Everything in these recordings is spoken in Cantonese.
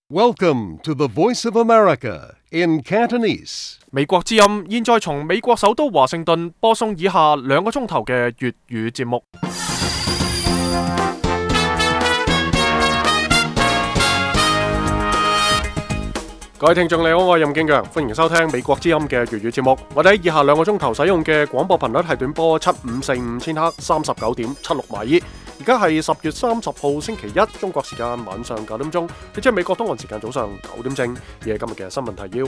Welcome to the Voice of America in Cantonese. 美國之音現在從美國首都華盛頓播送以下2個鐘頭嘅粵語節目。各位聽眾你好，我係任敬陽，歡迎收聽美國之音嘅粵語節目。我哋喺以下2個鐘頭使用嘅廣播頻率係短波7545千克39.76米。而家係10月30號星期一，中國時間晚上9點鐘，亦即係美國東岸時間早上9點正。而係今日嘅新聞提要：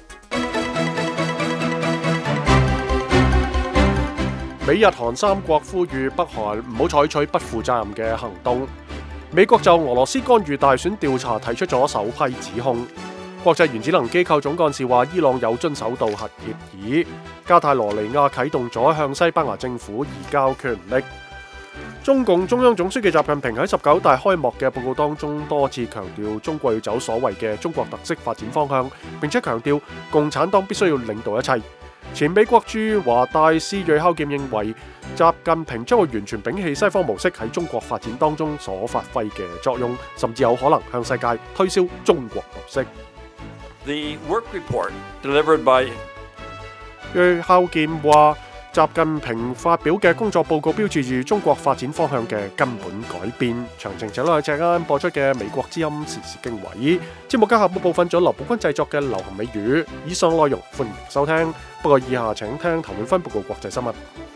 美日韓3國呼籲北韓唔好採取不負責任嘅行動。美國就俄羅斯干預大選調查提出咗首批指控。國際原子能機構總幹事話伊朗有遵守到核協議。加泰羅尼亞啟動咗向西班牙政府移交權力。中共中央總書記習近平喺19大開幕嘅報告當中多次強調中國要走所謂嘅中國特色發展方向，並且強調共產黨必須要領導一切。前美國駐華大使瑞孝劍認為，習近平將會完全摒棄西方模式喺中國發展當中所發揮嘅作用，甚至有可能向世界推銷中國模式。 The work report delivered by 瑞孝劍話，習近平發表嘅工作報告標誌住中國發展方向嘅根本改變。詳情請睇陣間播出嘅美國之音時事經緯。節目嘅下半部分仲有劉寶君製作嘅流行美語。以上內容歡迎收聽，不過以下請聽譚永芬報告國際新聞。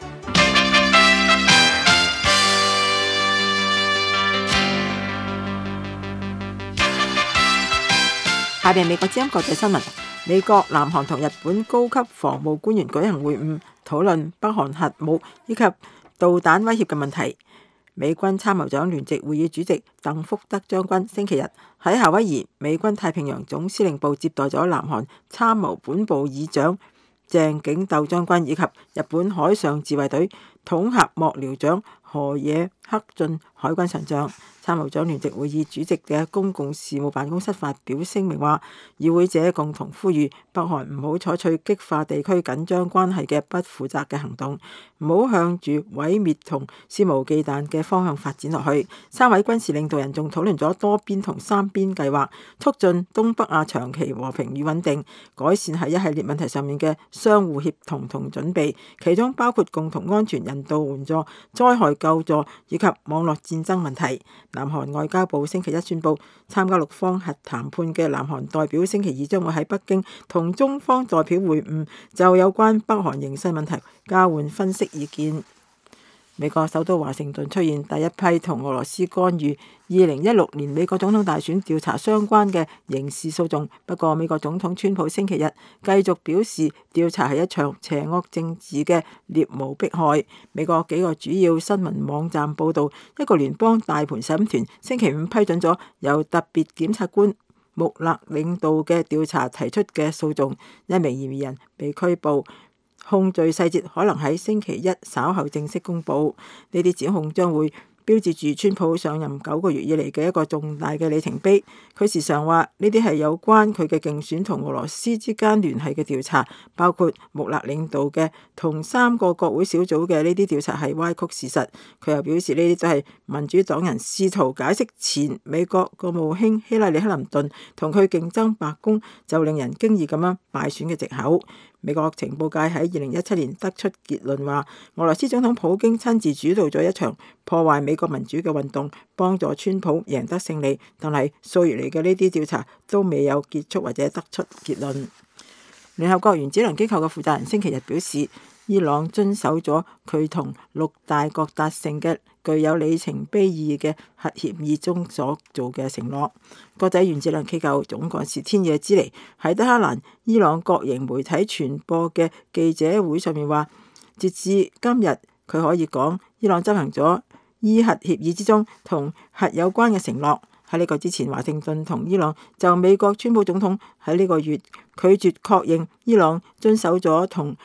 下邊美國之音國際新聞。美國、南韓同日本高級防務官員舉行會晤，討論北韓核武以及導彈威脅嘅問題。美軍參謀長聯席會議主席鄧福德將軍星期日喺夏威夷美軍太平洋總司令部接待咗南韓參謀本部議長鄭景竇將軍以及日本海上自衛隊統合幕僚長河野克俊海軍上將。參謀長聯席會議主席嘅公共事務辦公室發表聲明話，與會者共同呼籲北韓唔好採取激化地區緊張關係嘅不負責嘅行動，唔好向住毀滅同肆無忌憚嘅方向發展落去。3位軍事領導人仲討論咗多邊同3邊計劃，促進東北亞長期和平與穩定，改善喺一系列問題上面嘅相互協同同準備，其中包括共同安全、人道援助、災害救助以及網絡戰爭問題。南韓外交部星期一宣布，參加6方核談判嘅南韓代表星期二將會喺北京同中方代表會晤，就有關北韓形勢問題交換分析意見。美國首都華盛頓出現第一批同俄羅斯干預2016年美國總統大選調查相關嘅刑事訴訟，不過美國總統川普星期日繼續表示，調查係一場邪惡政治嘅獵巫迫害。美國幾個主要新聞網站報道，一個聯邦大陪審團星期五批准咗由特別檢察官穆勒領導嘅調查提出嘅訴訟，一名嫌疑人被拘捕。控罪細節可能喺星期一稍後正式公佈。呢啲指控將會標誌住川普上任9個月以嚟嘅一個重大嘅里程碑。佢時常話呢啲係有關佢嘅競選同俄羅斯之間聯繫嘅調查，包括穆勒領導嘅同3個國會小組嘅呢啲調查係歪曲事實。佢又表示呢啲都係民主黨人試圖解釋前美國國務卿希拉里克林頓同佢競爭白宮就令人驚異咁樣敗選嘅藉口。美國情報界喺2017年得出結論話，俄羅斯總統普京親自主導咗一場破壞美國民主嘅運動，幫助川普贏得勝利。但係數月嚟嘅呢啲調查都未有結束或者得出結論。聯合國原子能機構嘅負責人星期日表示，伊朗遵守咗佢同6大國達成嘅具有里程碑意義嘅核協議中所做嘅承諾。國際原子能機構總幹事天野之尼喺德黑蘭伊朗國營媒體傳播嘅記者會上面話，截至今日佢可以講伊朗執行咗伊核協議之中同核有關嘅承諾。喺呢個之前，華盛頓同伊朗就美國川普總統喺呢個月拒絕確認伊朗遵守咗同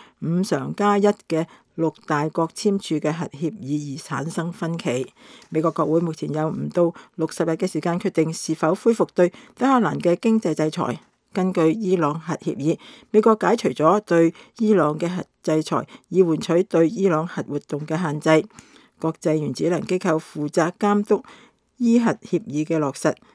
5+1嘅6大國簽署嘅核協議而產生分歧。美國國會目前有唔到60日嘅時間決定是否恢復對德黑蘭嘅經濟制裁。根據伊朗核協議，美國解除咗對伊朗嘅核制裁，以換取對伊朗核活動嘅限制。國際原子能機構負責監督伊核協議嘅落實。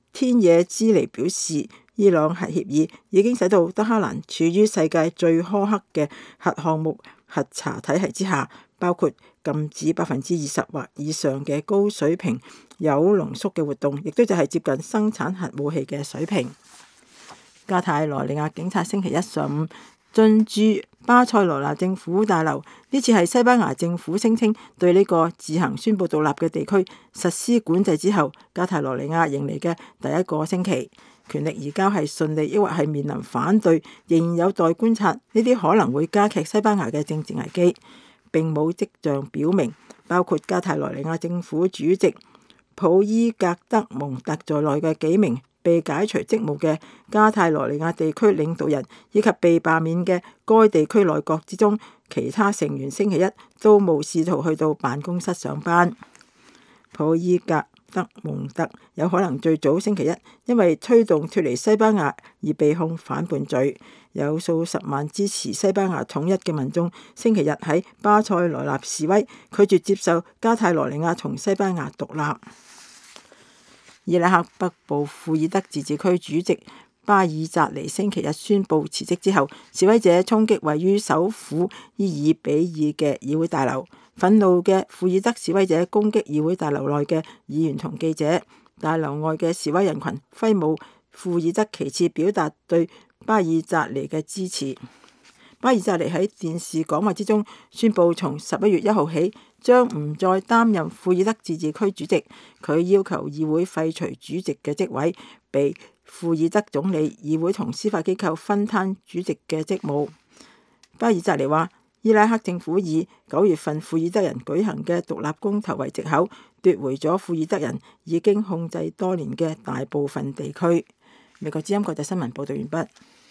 天野之尼表示，伊朗核協議已經使到德黑蘭處於世界最苛刻嘅核項目核查體系之下，包括禁止20%或以上嘅高水平鈾濃縮嘅活動，亦都就係接近生產核武器嘅水平。加泰羅尼亞警察星期一上午進駐巴塞羅那政府大樓，呢次係西班牙政府聲稱對呢個自行宣布獨立嘅地區實施管制之後，加泰羅尼亞迎嚟嘅第一個星期。權力移交係順利，抑或係面臨反對，仍然有待觀察。呢啲可能會加劇西班牙嘅政治危機。並冇跡象表明，包括加泰羅尼亞政府主席普伊格德蒙特在內嘅幾名被解除職務嘅加泰羅尼亞地區領導人，以及被罷免嘅該地區內閣之中其他成員，星期一都冇試圖去到辦公室上班。普伊格德蒙特有可能最早星期一因為推動脫離西班牙而被控反叛罪。有數十萬支持西班牙統一嘅民眾星期日喺巴塞羅那示威，拒絕接受加泰羅尼亞同西班牙獨立。伊拉克北部庫爾德自治區主席巴爾扎尼星期日宣布辭職之後，示威者衝擊位於首府伊爾比爾嘅議會大樓。憤怒嘅庫爾德示威者攻擊議會大樓內嘅議員同記者。大樓外嘅示威人群揮舞庫爾德旗幟，表達對巴爾扎尼嘅支持。巴爾扎尼喺電視講話之中宣布，從11月1號起將唔再擔任庫爾德自治區主席。佢要求議會廢除主席嘅職位，被庫爾德總理、議會同司法機構分攤主席嘅職務。巴爾扎尼話，伊拉克政府以9月份庫爾德人舉行嘅獨立公投為藉口，奪回咗庫爾德人已經控制多年嘅大部分地區。美國之音國際新聞報道完畢。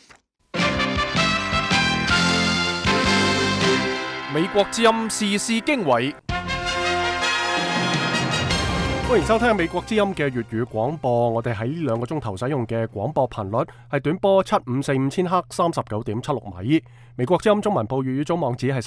美國之音時事經緯，歡迎收聽美國之音嘅粵語廣播。我哋喺呢2個鐘頭使用嘅廣播頻率係短波7545千赫39.76米。美國之音中文部粵語總網址係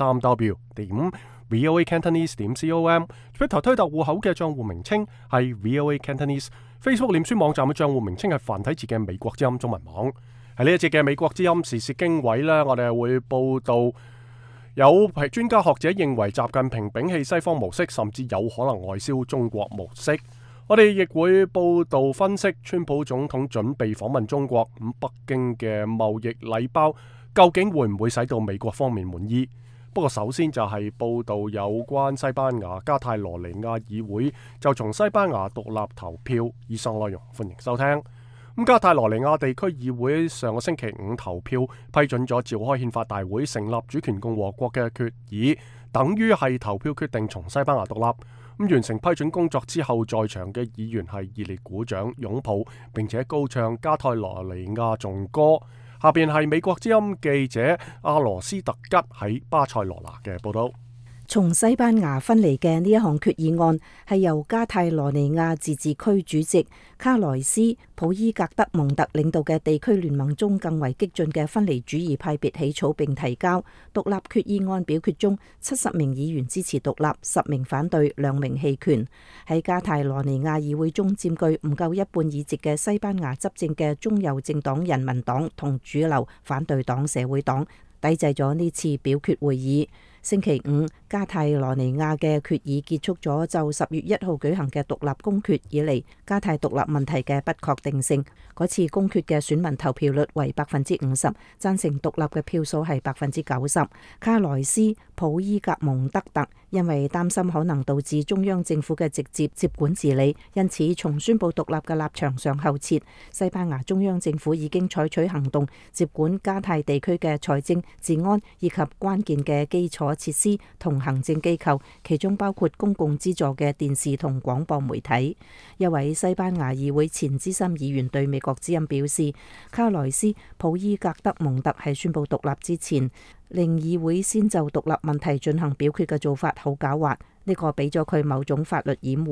3w.voacantonese.com。Twitter 推特戶口嘅賬戶名稱係 VOA Cantonese。Facebook 臉書網站嘅賬戶名稱係繁體字嘅美國之音中文網。喺呢一節嘅美國之音時事經緯呢，我哋會報道有專家學者認為習近平摒棄西方模式，甚至有可能外銷中國模式。我哋亦會報道分析川普總統準備訪問中國，咁北京嘅貿易禮包究竟會唔會使到美國方面滿意？不過首先就係報道有關西班牙加泰羅尼亞議會就從西班牙獨立投票，以上內容歡迎收聽。加泰羅尼亞地區議會上個星期5投票批准咗召開憲法大會成立主權共和國嘅決議，等於係投票決定從西班牙獨立。完成批准工作之後，在場嘅議員係熱烈鼓掌擁抱，並且高唱加泰羅尼亞頌歌。下邊係美國之音記者阿羅斯特吉喺巴塞羅那嘅報道。 從西班牙分離嘅呢一項決議案係由加泰羅尼亞自治區主席卡萊斯普伊格德蒙特領導嘅地區聯盟中更為激進嘅分離主義派別起草並提交。獨立決議案表決中，70名議員支持獨立，10名反對，2名棄權。喺加泰羅尼亞議會中佔據唔夠一半議席嘅西班牙執政嘅中右政黨人民黨同主流反對黨社會黨抵制咗呢次表決會議。星期5，加泰羅尼亞嘅決議結束咗就10月1號舉行嘅獨立公決以嚟加泰獨立問題嘅不確定性。嗰次公決嘅選民投票率為50%，贊成獨立嘅票數係90%。卡萊斯普伊格蒙德特因為擔心可能導致中央政府嘅直接接管治理，因此從宣布獨立嘅立場上後撤。西班牙中央政府已經採取行動接管加泰地區嘅財政、治安以及關鍵嘅基礎設施同行政機構，其中包括公共資助嘅電視同廣播媒體。一位西班牙議會前資深議員對美國之音表示，卡萊斯普伊格德蒙特喺宣布獨立之前，令議會先就獨立問題進行表決嘅做法好狡猾，呢個俾咗佢某種法律掩護。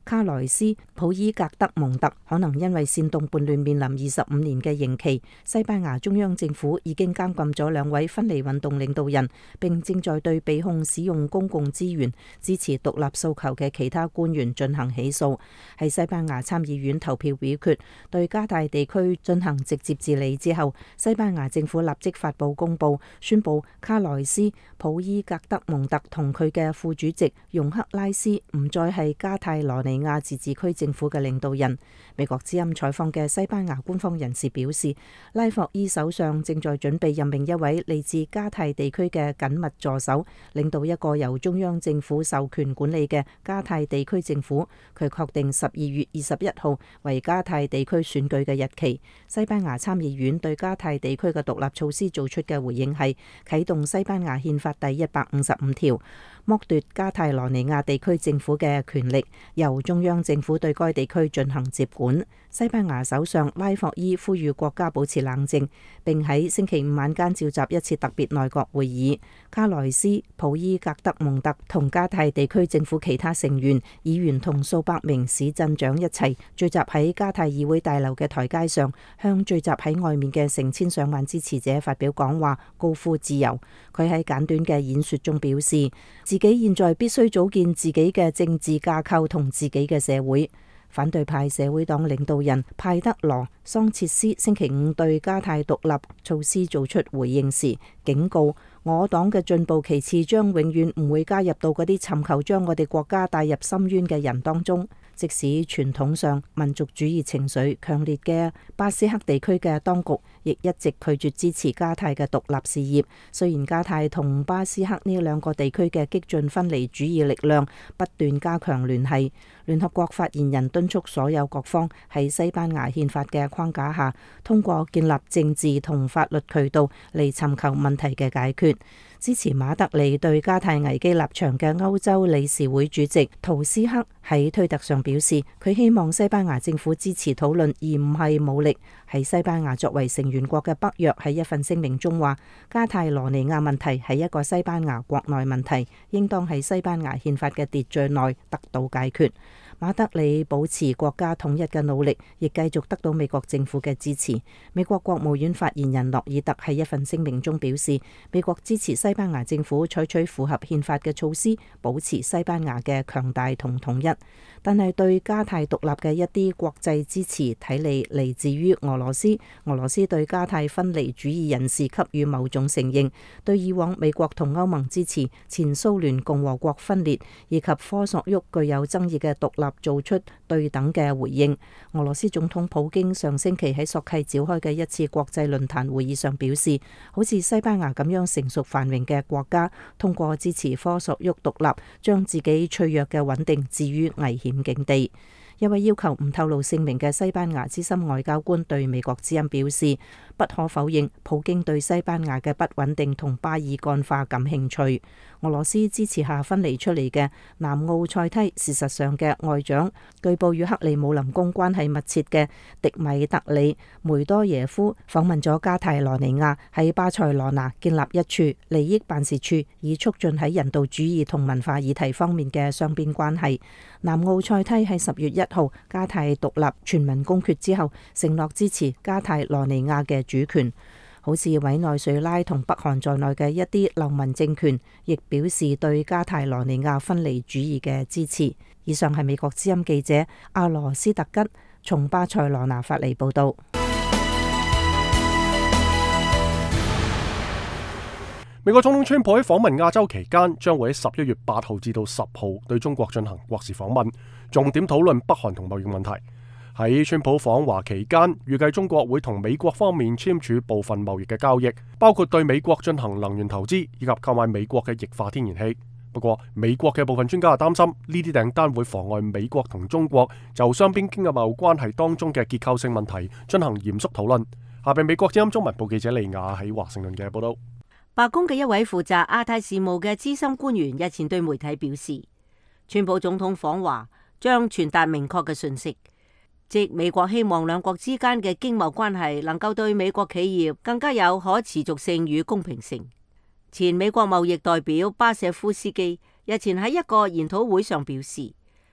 卡萊斯普伊格德蒙特可能因為煽動叛亂面臨25年嘅刑期。西班牙中央政府已經監禁咗2位分離運動領導人，並正在對被控使用公共資源支持獨立訴求嘅其他官員進行起訴。喺西班牙參議院投票表決對加泰地區進行直接治理之後，西班牙政府立即發布公報，宣布卡萊斯普伊格德蒙特同佢嘅副主席容克拉斯唔再係加泰羅尼亞自治區政府嘅領導人。美國之音採訪嘅西班牙官方人士表示，拉霍伊首相正在準備任命一位嚟自加泰地區嘅緊密助手，領導一個由中央政府授權管理嘅加泰地區政府。佢確定12月21號為加泰地區選舉嘅日期。西班牙參議院對加泰地區嘅獨立措施做出嘅回應係啟動西班牙憲法第155條，剝奪加泰羅尼亞地區政府嘅權力，由中央政府對該地區進行接管。西班牙首相拉霍伊呼籲國家保持冷靜，並喺星期五晚間召集一次特別內閣會議。卡萊斯普伊格德蒙特同加泰地區政府其他成員、議員同數百名市鎮長一齊聚集喺加泰議會大樓嘅台階上，向聚集喺外面嘅成千上萬支持者發表講話，高呼自由。佢喺簡短嘅演說中表示，自己現在必須組建自己嘅政治架構同自己嘅社會。反對派社會黨領導人派德羅桑切斯星期五對加泰獨立措施做出回應時，警告我黨嘅進步旗幟將永遠唔會加入到嗰啲尋求將我哋國家帶入深淵嘅人當中。即使傳統上民族主義情緒強烈嘅巴斯克地區嘅當局，亦一直拒絕支持加泰嘅獨立事業。雖然加泰同巴斯克呢2個地區嘅激進分離主義力量不斷加強聯繫，聯合國發言人敦促所有各方喺西班牙憲法嘅框架下，通過建立政治同法律渠道嚟尋求問題嘅解決。支持馬德里對加泰危機立場嘅歐洲理事會主席圖斯克喺推特上表示，佢希望西班牙政府支持討論而唔係武力。喺西班牙作為成員國嘅北約喺一份聲明中話，加泰羅尼亞問題係一個西班牙國內問題，應當喺西班牙憲法嘅秩序內得到解決。馬德里保持國家統一嘅努力亦繼續得到美國政府嘅支持。美國國務院發言人諾爾特喺一份聲明中表示，美國支持西班牙政府採取符合憲法嘅措施，保持西班牙嘅強大同統一。但係對加泰獨立嘅一啲國際支持睇嚟自於俄羅斯。俄羅斯對加泰分離主義人士給予某種承認，對以往美國同歐盟支持前蘇聯共和國分裂以及科索沃具有爭議嘅獨立做出對等嘅回應。俄羅斯總統普京上星期喺索契召開嘅一次國際論壇會議上表示，好似西班牙咁樣成熟繁榮嘅國家，通過支持科索沃獨立，將自己脆弱嘅穩定置於危險境地。一位要求唔透露姓名嘅西班牙資深外交官對美國之音表示，不可否認普京對西班牙嘅不穩定同巴爾幹化感興趣。俄羅斯支持下分離出嚟嘅南奧塞梯，事實上嘅外長據報與克里姆林宮關係密切嘅迪米特里梅多耶夫訪問咗加泰羅尼亞，喺巴塞羅那建立一處利益辦事處，以促進喺人道主義同文化議題方面嘅雙邊關係。南奧塞梯喺10月1號加泰獨立全民公決之後，承諾支持加泰羅尼亞嘅主權。好似委內瑞拉同北韓在內嘅一啲流民政權，亦表示對加泰羅尼亞分離主義嘅支持。以上係美國之音記者阿羅斯特吉從巴塞羅那發嚟報道。 美國總統川普喺訪問亞洲期間，將會喺11月8號至到10號對中國進行國事訪問，重點討論北韓同貿易問題。喺川普訪華期間，預計中國會同美國方面簽署部分貿易嘅交易，包括對美國進行能源投資以及購買美國嘅液化天然氣。不過，美國嘅部分專家擔心呢啲訂單會妨礙美國同中國就雙邊經濟貿易關係當中嘅結構性問題進行嚴肅討論。下邊美國之音中文部記者利亞喺華盛頓嘅報道。 白宮嘅一位負責亞太事務嘅資深官員日前對媒體表示，川普總統訪華將傳達明確嘅訊息，即美國希望兩國之間嘅經貿關係能夠對美國企業更加有可持續性與公平性。前美國貿易代表巴舍夫斯基日前喺一個研討會上表示，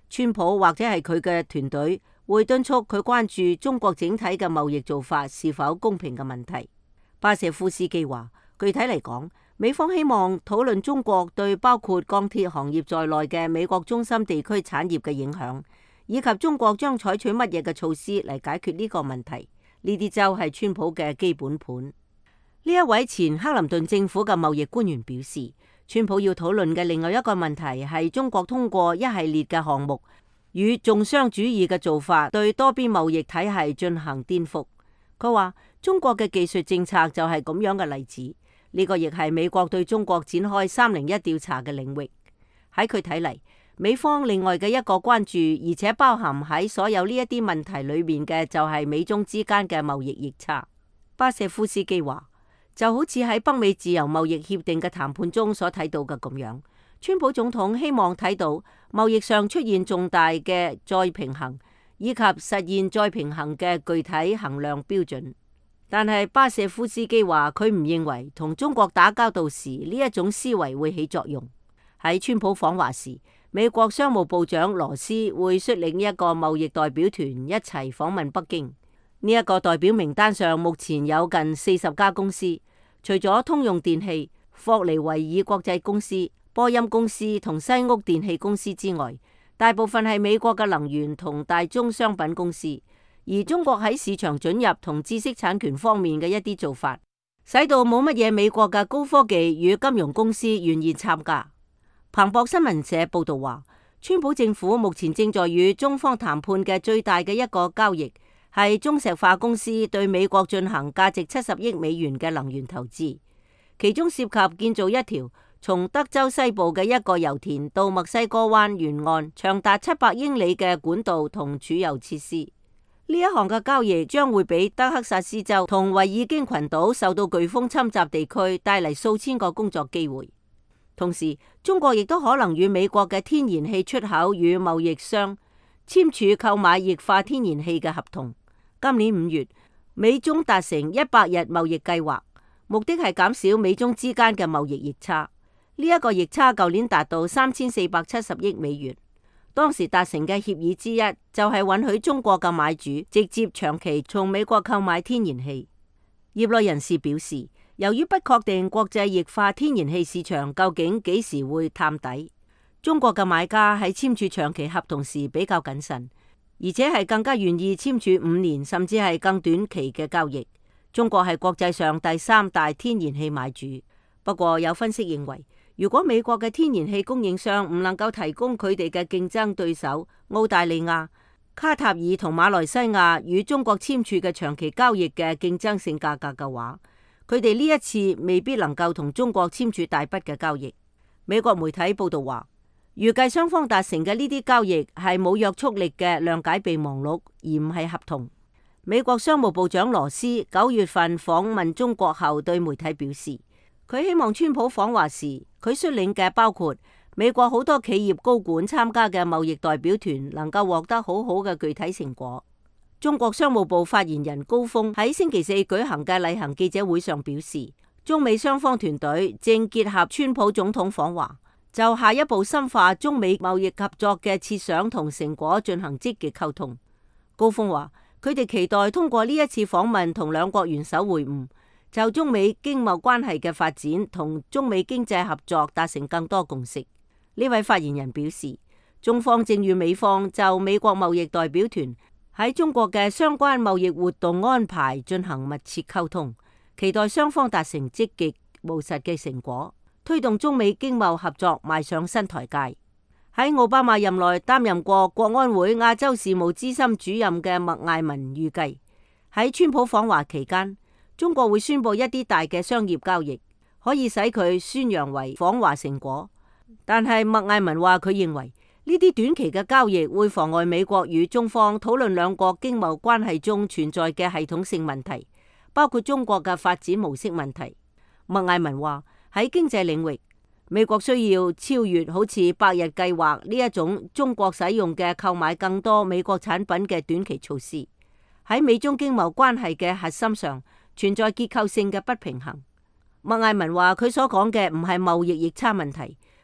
川普或者係佢嘅團隊會敦促佢關注中國整體嘅貿易做法是否公平嘅問題。巴舍夫斯基話，具體嚟講，美方希望討論中國對包括鋼鐵行業在內嘅美國中心地區產業嘅影響，以及中國將採取乜嘢嘅措施嚟解決呢個問題。呢啲就係川普嘅基本盤。呢一位前克林頓政府嘅貿易官員表示，川普要討論嘅另外一個問題係中國通過一系列嘅項目與重商主義嘅做法對多邊貿易體系進行顛覆。佢話中國嘅技術政策就係咁樣嘅例子。呢個亦係美國對中國展開301調查嘅領域。喺佢睇嚟，美方另外嘅一個關注，而且包含喺所有呢一啲問題裏面嘅，就係美中之間嘅貿易逆差。巴舍夫斯基話，就好似喺北美自由貿易協定嘅談判中所睇到嘅咁樣，川普總統希望睇到貿易上出現重大嘅再平衡，以及實現再平衡嘅具體衡量標準。但係巴舍夫斯基話，佢唔認為同中國打交道時呢一種思維會起作用。喺川普訪華時，美國商務部長羅斯會率領一個貿易代表團一齊訪問北京。呢一個代表名單上目前有近40家公司，除咗通用電氣、霍尼維爾國際公司、波音公司同西屋電氣公司之外，大部分係美國嘅能源同大宗商品公司。而中國喺市場准入同知識產權方面嘅一啲做法，使到冇乜嘢美國嘅高科技與金融公司願意參加。彭博新聞社報道話，川普政府目前正在與中方談判嘅最大嘅一個交易，係中石化公司對美國進行價值70億美元嘅能源投資，其中涉及建造一條從德州西部嘅一個油田到墨西哥灣沿岸長達700英里嘅管道同儲油設施。呢一項嘅交易將會俾德克薩斯州同維爾京群島受到颶風侵襲地區帶嚟數千個工作機會。同時，中國亦都可能與美國嘅天然氣出口與貿易商簽署購買液化天然氣嘅合同。今年5月，美中達成100日貿易計劃，目的係減少美中之間嘅貿易逆差。呢一個逆差舊年達到3470億美元。當時達成嘅協議之一就係允許中國嘅買主直接長期從美國購買天然氣。業內人士表示，由於不確定國際液化天然氣市場究竟幾時會探底，中國嘅買家喺簽署長期合同時比較謹慎，而且係更加願意簽署5年甚至係更短期嘅交易。中國係國際上第3大天然氣買主。不過有分析認為，如果美國嘅天然氣供應商唔能夠提供佢哋嘅競爭對手澳大利亞、卡塔爾同馬來西亞與中國簽署嘅長期交易嘅競爭性價格嘅話，佢哋呢一次未必能夠同中國簽署大筆嘅交易。美國媒體報道話，預計雙方達成嘅呢啲交易係冇約束力嘅諒解備忘錄，而唔係合同。美國商務部長羅斯9月份訪問中國後對媒體表示，佢希望川普訪華時，佢率領嘅包括美國好多企業高管參加嘅貿易代表團能夠獲得好好嘅具體成果。中國商務部發言人高峰喺星期4舉行嘅例行記者會上表示，中美雙方團隊正結合川普總統訪華，就下一步深化中美貿易合作嘅設想同成果進行積極溝通。高峰話，佢哋期待通過呢一次訪問同兩國元首會晤，就中美經貿關係嘅發展同中美經濟合作達成更多共識。呢位發言人表示，中方正與美方就美國貿易代表團喺中國嘅相關貿易活動安排進行密切溝通，期待雙方達成積極務實嘅成果，推動中美經貿合作邁上新台階。喺奧巴馬任內擔任過國安會亞洲事務資深主任嘅麥艾文預計，喺川普訪華期間，中國會宣布一啲大嘅商業交易，可以使佢宣揚為訪華成果。但係麥艾文話，佢認為呢啲短期嘅交易會妨礙美國與中方討論兩國經貿關係中存在嘅系統性問題，包括中國嘅發展模式問題。麥艾文話，喺經濟領域，美國需要超越好似100日計劃呢一種中國使用嘅購買更多美國產品嘅短期措施。喺美中經貿關係嘅核心上存在結構性嘅不平衡。麥艾文話，佢所講嘅唔係貿易逆差問題，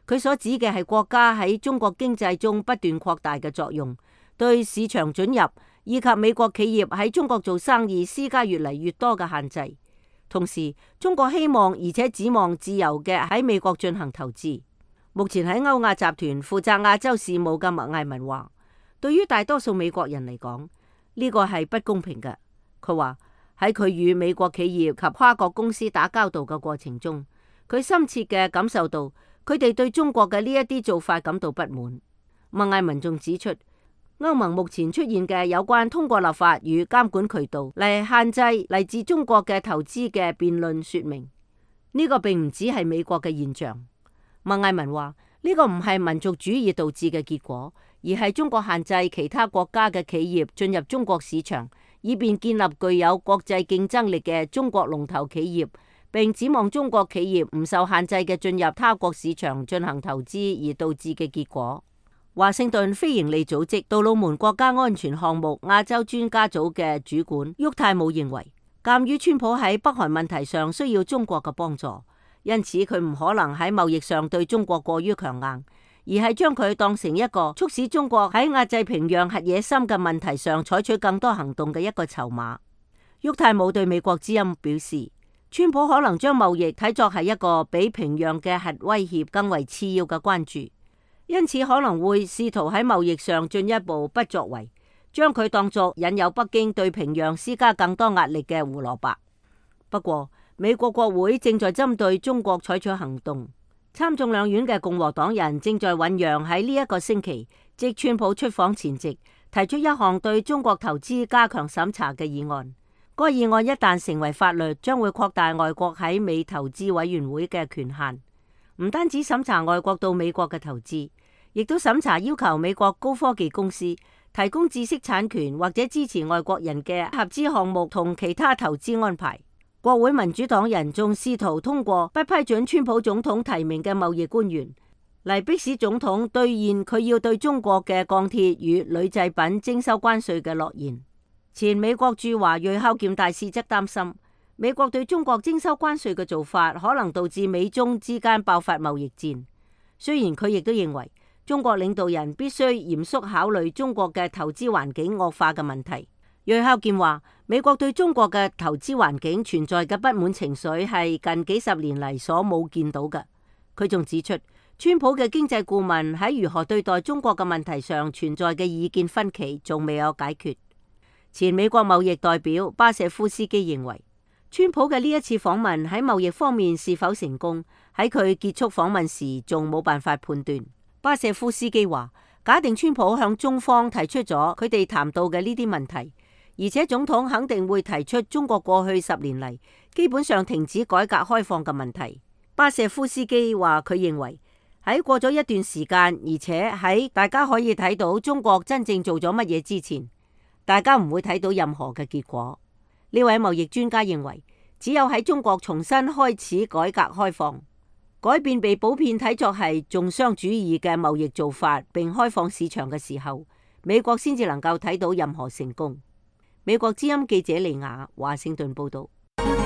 佢所指嘅係國家喺中國經濟中不斷擴大嘅作用，對市場准入以及美國企業喺中國做生意施加越嚟越多嘅限制。同時，中國希望而且指望自由嘅喺美國進行投資。目前喺歐亞集團負責亞洲事務嘅麥艾文話，對於大多數美國人嚟講，呢個係不公平嘅。佢話喺佢與美國企業及跨國公司打交道嘅過程中，佢深切嘅感受到佢哋對中國嘅呢一啲做法感到不滿。麥艾文仲指出，歐盟目前出現嘅有關通過立法與監管渠道嚟限制嚟自中國嘅投資嘅辯論說明，呢個並唔只係美國嘅現象。麥艾文話，呢個唔係民族主義導致嘅結果，而係中國限制其他國家嘅企業進入中國市場，以便建立具有國際競爭力嘅中國龍頭企業，並指望中國企業唔受限制嘅進入他國市場進行投資而導致嘅結果。華盛頓非營利組織杜魯門國家安全項目亞洲專家組嘅主管沃泰姆認為，鑒於川普喺北韓問題上需要中國嘅幫助，因此佢唔可能喺貿易上對中國過於強硬，而係將佢當成一個促使中國喺壓制平壤核野心嘅問題上採取更多行動嘅一個籌碼。沃泰姆對美國之音表示，川普可能將貿易睇作係一個比平壤嘅核威脅更為次要嘅關注，因此可能會試圖喺貿易上進一步不作為，將佢當作引誘北京對平壤施加更多壓力嘅胡蘿蔔。不過，美國國會正在針對中國採取行動，參眾兩院嘅共和黨人正在醞釀喺呢一個星期，即川普出訪前夕，提出一項對中國投資加強審查嘅議案。該議案一旦成為法律，將會擴大外國喺美投資委員會嘅權限，唔單止審查外國到美國嘅投資，亦都審查要求美國高科技公司提供知識產權或者支持外國人嘅合資項目同其他投資安排。國會民主黨人仲試圖通過不批准川普總統提名嘅貿易官員，嚟迫使總統兌現佢要對中國嘅鋼鐵與鋁製品徵收關稅嘅諾言。前美國駐華裔孝儉大使則擔心，美國對中國徵收關稅嘅做法可能導致美中之間爆發貿易戰。雖然佢亦都認為中國領導人必須嚴肅考慮中國嘅投資環境惡化嘅問題。裔孝儉話，美國對中國嘅投資環境存在嘅不滿情緒係近幾十年嚟所冇見到嘅。佢仲指出，川普嘅經濟顧問喺如何對待中國嘅問題上存在嘅意見分歧仲未有解決。前美國貿易代表巴舍夫斯基認為，川普嘅呢一次訪問喺貿易方面是否成功，喺佢結束訪問時仲冇辦法判斷。巴舍夫斯基話，假定川普向中方提出咗佢哋談到嘅呢啲問題，而且總統肯定會提出中國過去10年嚟基本上停止改革開放嘅問題。巴舍夫斯基話，佢認為喺過咗一段時間，而且喺大家可以睇到中國真正做咗乜嘢之前，大家唔會睇到任何嘅結果。呢位貿易專家認為，只有喺中國重新開始改革開放，改變被普遍睇作係重商主義嘅貿易做法，並開放市場嘅時候，美國先至能夠睇到任何成功。美國之音記者利亞華盛頓報道。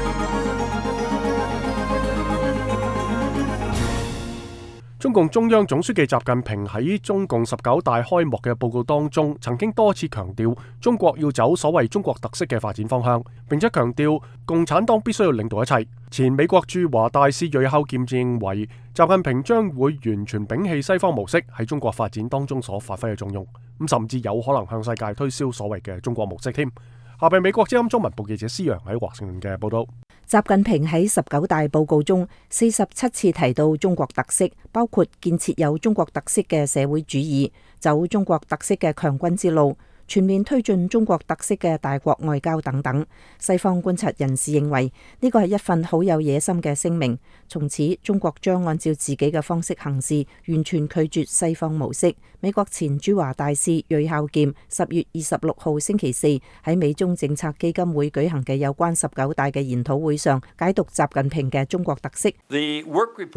中共中央總書記習近平喺中共19大開幕嘅報告當中，曾經多次強調中國要走所謂中國特色嘅發展方向，並且強調共產黨必須要領導一切。前美國駐華大使裔孝儉認為，習近平將會完全摒棄西方模式喺中國發展當中所發揮嘅作用，甚至有可能向世界推銷所謂嘅中國模式添。下邊美國之音中文部記者施洋喺華盛頓嘅報道。 習近平喺19大報告中47次提到中國特色，包括建設有中國特色嘅社會主義，走中國特色嘅強軍之路，全面推進中國特色嘅大國外交等等。西方觀察人士認為呢個係一份好有野心嘅聲明，從此中國將按照自己嘅方式行事，完全拒絕西方模式。美國前駐華大使裔孝儉10月26號星期四喺美中政策基金會舉行嘅有關19大嘅研討會上，解讀習近平嘅中國特色。 The work report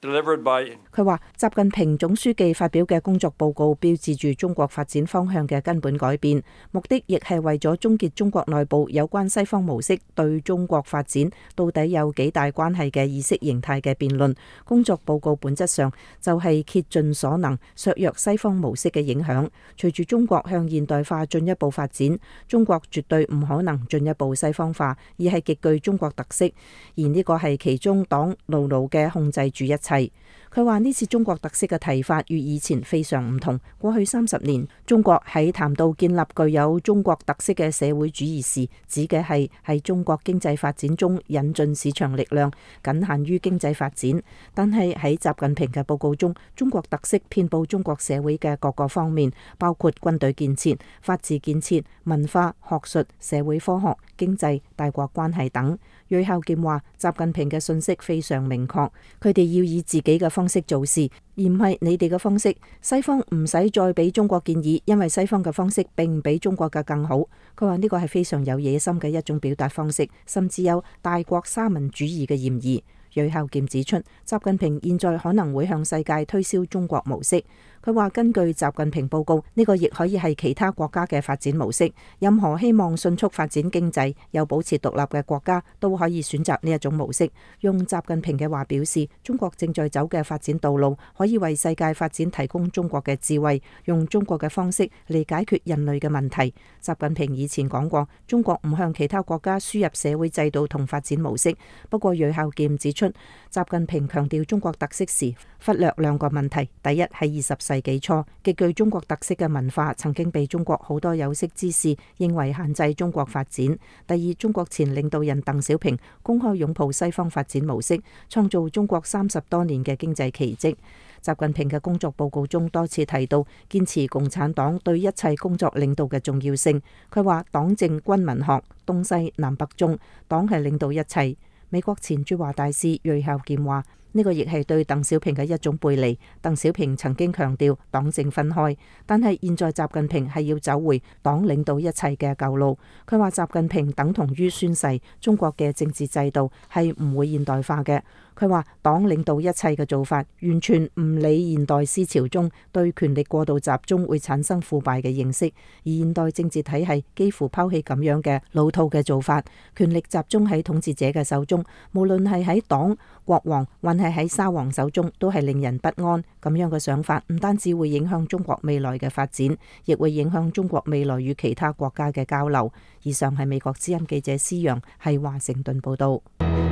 delivered by。 佢話習近平總書記發表嘅工作報告標誌住中國發展方向嘅根本改變，目的亦係為咗終結中國內部有關西方模式對中國發展到底有幾大關係嘅意識形態嘅辯論。工作報告本質上就係竭盡所能削弱西方模式嘅影響。隨住中國向現代化進一步發展，中國絕對唔可能進一步西方化，而係極具中國特色，而呢個係其中黨牢牢嘅控制住一切。佢話呢次中國特色嘅提法與以前非常唔同。過去30年，中國喺談到建立具有中國特色嘅社會主義時，指嘅係喺中國經濟發展中引進市場力量，僅限於經濟發展。但係喺習近平嘅報告中，中國特色遍佈中國社會嘅各個方面，包括軍隊建設、法治建設、文化、學術、社會科學、經濟、大國關係等。芮孝儉話：習近平嘅信息非常明確，佢哋要以自己嘅方式做事，而唔係你哋嘅方式。西方唔使再俾中國建議，因為西方嘅方式並唔比中國嘅更好。佢話呢個係非常有野心嘅一種表達方式，甚至有大國沙文主義嘅嫌疑。芮孝儉指出，習近平現在可能會向世界推銷中國模式。佢話根據習近平報告，呢個亦可以係其他國家嘅發展模式。任何希望迅速發展經濟又保持獨立嘅國家都可以選擇呢一種模式。用習近平嘅話表示，中國正在走嘅發展道路可以為世界發展提供中國嘅智慧，用中國嘅方式嚟解決人類嘅問題。習近平以前講過，中國唔向其他國家輸入社會制度同發展模式。不過芮孝儉指出，習近平強調中國特色時忽略兩個問題。第一，係20世紀初極具中國特色嘅文化曾經被中國好多有識之士認為限制中國發展。第二，中國前領導人鄧小平公開擁抱西方發展模式，創造中國30多年嘅經濟奇蹟。習近平嘅工作報告中多次提到堅持共產黨對一切工作領導嘅重要性。佢話黨政軍民學東西南北中，黨係領導一切。美國前駐華大使芮孝儉話：呢個亦係對鄧小平嘅一種背離。鄧小平曾經強調黨政分開，但係現在習近平係要走回黨領導一切嘅舊路。佢話習近平等同於宣誓，中國嘅政治制度係唔會現代化嘅。佢話黨領導一切嘅做法完全唔理現代思潮中對權力過度集中會產生腐敗嘅認識，而現代政治體系幾乎拋棄咁樣嘅老套嘅做法，權力集中喺統治者嘅手中，無論係喺黨、國王還係喺沙皇手中，都係令人不安。咁樣嘅想法唔單止會影響中國未來嘅發展，亦會影響中國未來與其他國家嘅交流。以上係美國之音記者施陽喺華盛頓報道。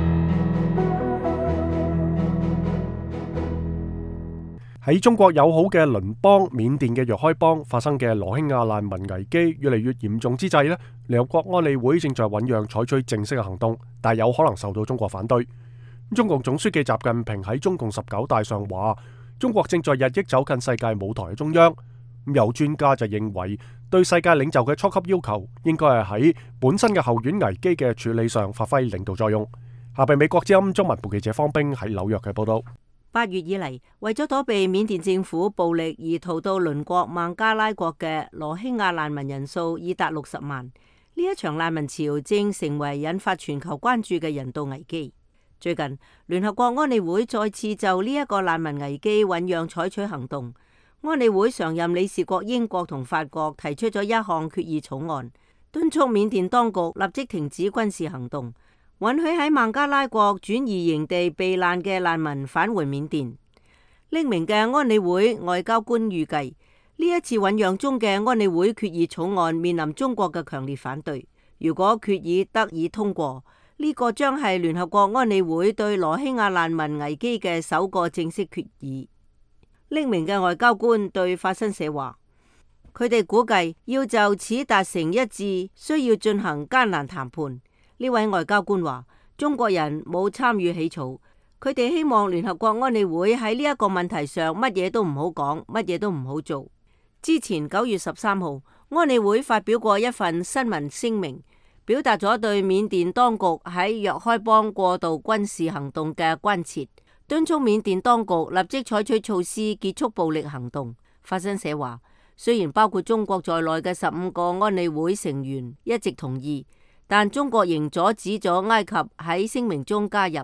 喺中國友好嘅鄰邦緬甸嘅若開邦發生嘅羅興亞難民危機越嚟越嚴重之際呢，聯合國安理會正在醞釀採取正式嘅行動，但有可能受到中國反對。中共總書記習近平喺中共19大上話，中國正在日益走近世界舞台嘅中央。有專家就認為，對世界領袖嘅初級要求應該係喺本身嘅後院危機嘅處理上發揮領導作用。下邊美國之音中文部記者方冰喺紐約嘅報道。 8月以嚟，為咗躲避緬甸政府暴力而逃到鄰國孟加拉國嘅羅興亞難民人數已達60萬。呢一場難民潮正成為引發全球關注嘅人道危機。最近，聯合國安理會再次就呢一個難民危機醞釀採取行動。安理會常任理事國英國同法國提出咗一項決議草案，敦促緬甸當局立即停止軍事行動，允許喺孟加拉國轉移營地避難嘅難民返回緬甸。匿名嘅安理會外交官預計，呢一次醞釀中嘅安理會決議草案面臨中國嘅強烈反對。如果決議得以通過，呢個將係聯合國安理會對羅興亞難民危機嘅首個正式決議。匿名嘅外交官對法新社話，佢哋估計要就此達成一致，需要進行艱難談判。呢位外交官話，中國人冇參與起草，佢哋希望聯合國安理會喺呢一個問題上乜嘢都唔好講，乜嘢都唔好做。之前9月13號，安理會發表過一份新聞聲明，表達咗對緬甸當局喺若開邦過度軍事行動嘅關切，敦促緬甸當局立即採取措施結束暴力行動。法新社話，雖然包括中國在內嘅15個安理會成員一直同意，但中國仍阻止咗埃及喺聲明中加入，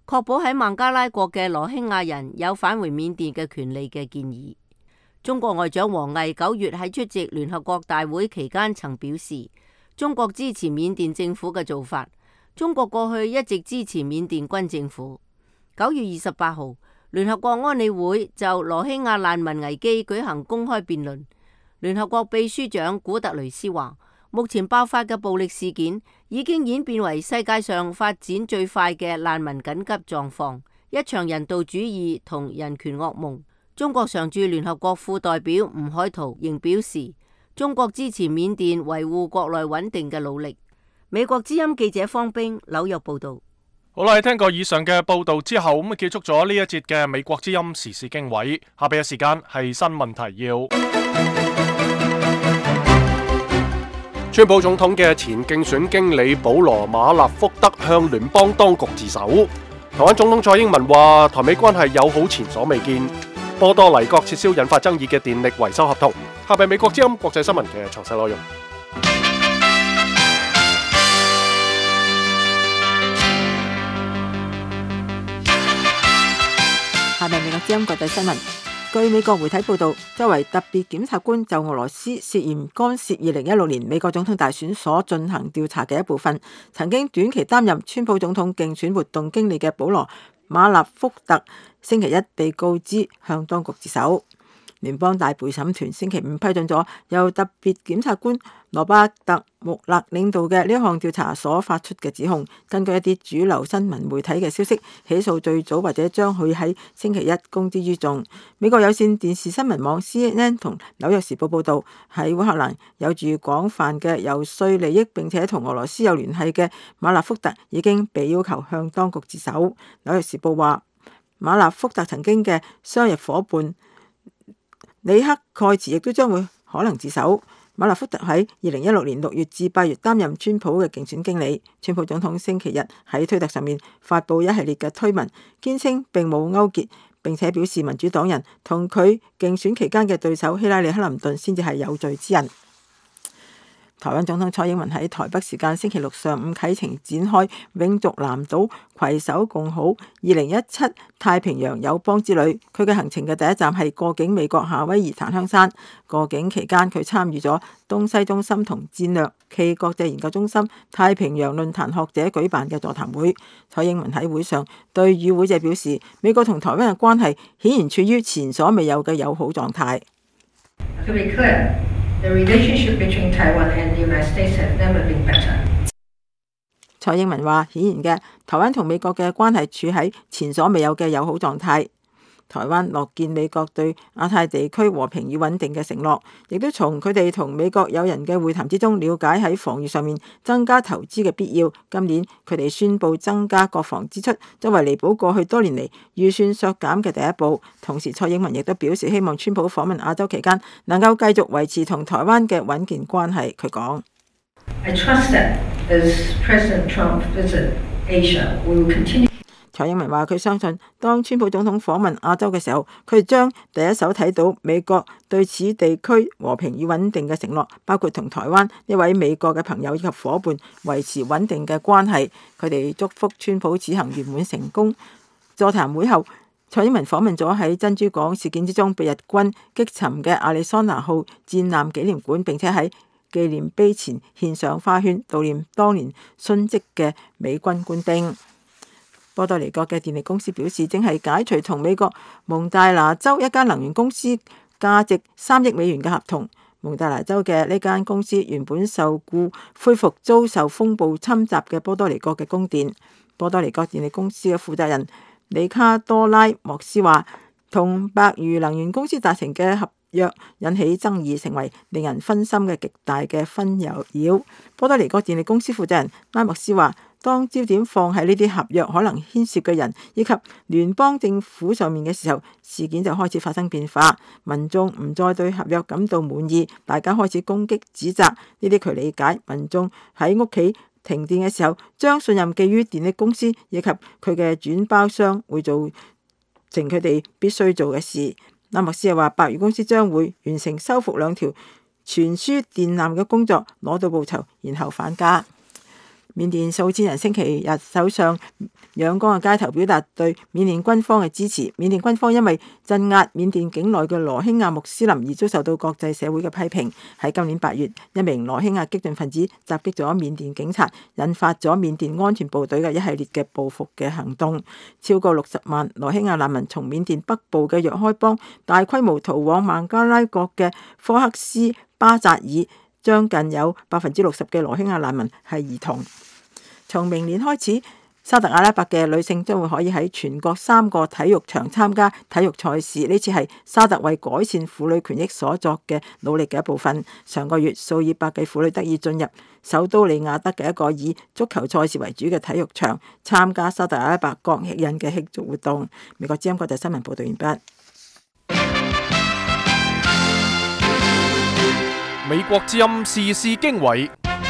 確保喺孟加拉國嘅羅興亞人有返回緬甸嘅權利嘅建議。中國外長王毅9月喺出席聯合國大會期間曾表示，中國支持緬甸政府嘅做法。中國過去一直支持緬甸軍政府。9月28號，聯合國安理會就羅興亞難民危機舉行公開辯論。聯合國秘書長古特雷斯話，目前爆發嘅暴力事件已經演變為世界上發展最快嘅難民緊急狀況，一場人道主義同人權噩夢。中國常駐聯合國副代表吳海濤仍表示，中國支持緬甸維護國內穩定嘅努力。美國之音記者方冰紐約報道。 好啦，聽過以上嘅報道之後，咁結束咗呢一節嘅美國之音時事經緯。下邊嘅時間係新聞提要。川普總統嘅前競選經理保羅馬納福德向聯邦當局自首。台灣總統蔡英文話，台美關係友好前所未見。波多黎各撤銷引發爭議嘅電力維修合同。下邊美國之音國際新聞嘅詳細內容。 下面美國之音國際新聞。據美國媒體報道，作為特別檢察官就俄羅斯涉嫌干涉2016年美國總統大選所進行調查嘅一部分，曾經短期擔任川普總統競選活動經理嘅保羅馬納福特，星期一被告知向當局自首。聯邦大陪審團星期五批准咗由特別檢察官羅伯特穆勒領導嘅呢一項調查所發出嘅指控。根據一啲主流新聞媒體嘅消息，起訴最早或者將會喺星期一公之於眾。美國有線電視新聞網 CNN 同紐約時報報道，喺烏克蘭有住廣泛嘅遊說利益並且同俄羅斯有聯繫嘅馬納福特已經被要求向當局自首。紐約時報話，馬納福特曾經嘅商業夥伴里克蓋茨亦都將會可能自首。馬納福特喺2016年6月至8月擔任川普嘅競選經理。川普總統星期日喺推特上面發布一系列嘅推文，堅稱並冇勾結，並且表示民主黨人同佢競選期間嘅對手希拉里克林頓先至係有罪之人。台灣總統蔡英文喺台北時間星期六上午啟程展開永續南島攜手共好2017太平洋友邦之旅。佢嘅行程嘅第一站係過境美國夏威夷檀香山。過境期間，佢參與咗東西中心同戰略暨國際研究中心太平洋論壇學者舉辦嘅座談會。蔡英文喺會上對與會者表示，美國同台灣嘅關係顯然處於前所未有嘅友好狀態。 The relationship between Taiwan and the United States has never been better. 蔡英文話：顯然嘅，台灣同美國嘅關係處喺前所未有嘅友好狀態。台灣樂見美國對亞太地區和平與穩定嘅承諾，亦都從佢哋同美國友人嘅會談之中了解喺防禦上面增加投資嘅必要。今年佢哋宣布增加國防支出，作為彌補過去多年嚟預算削減嘅第一步。同時，蔡英文亦都表示希望川普訪問亞洲期間能夠繼續維持同台灣嘅穩健關係。佢講 ：I trust that as President Trump visit Asia, we will continue. 蔡英文話：佢相信，當川普總統訪問亞洲嘅時候，佢將第一手睇到美國對此地區和平與穩定嘅承諾，包括同台灣一位美國嘅朋友以及夥伴維持穩定嘅關係。佢哋祝福川普此行圓滿成功。座談會後，蔡英文訪問咗喺珍珠港事件之中被日軍擊沉嘅亞利桑那號戰艦紀念館，並且喺紀念碑前獻上花圈，悼念當年殉職嘅美軍官兵。波多黎各嘅電力公司表示，正係解除同美國蒙大拿州一間能源公司價值3億美元嘅合同。蒙大拿州嘅呢間公司原本受僱恢復遭受風暴侵襲嘅波多黎各嘅供電。波多黎各電力公司嘅負責人里卡多拉莫斯話，同白魚能源公司達成嘅合約引起爭議，成為令人分心嘅極大嘅紛擾。波多黎各電力公司負責人拉莫斯話，當焦點放喺呢啲合約可能牽涉嘅人以及聯邦政府上面嘅時候，事件就開始發生變化。民眾唔再對合約感到滿意，大家開始攻擊指責。呢啲佢理解，民眾喺屋企停電嘅時候，將信任寄於電力公司以及佢嘅轉包商，會做成佢哋必須做嘅事。拉莫斯又話，白魚公司將會完成修復2條傳輸電纜嘅工作，攞到報酬，然後返家。 緬甸數千人星期日首相仰光嘅街頭表達對緬甸軍方嘅支持。緬甸軍方因為鎮壓緬甸境內嘅羅興亞穆斯林而遭受到國際社會嘅批評。喺今年8月，一名羅興亞激進分子襲擊咗緬甸警察，引發咗緬甸安全部隊嘅一系列嘅報復嘅行動。超過60萬羅興亞難民從緬甸北部嘅若開邦大規模逃往孟加拉國嘅科克斯巴扎爾，將近有60%嘅羅興亞難民係兒童。從明年開始，沙特阿拉伯嘅女性將會可以喺全國3個體育場參加體育賽事。呢次係沙特為改善婦女權益所作嘅努力嘅一部分。上個月，數以百計婦女得以進入首都利雅得嘅一個以足球賽事為主嘅體育場，參加沙特阿拉伯國慶日嘅慶祝活動。美國之音國際新聞報道完畢。 美國之音時事經緯。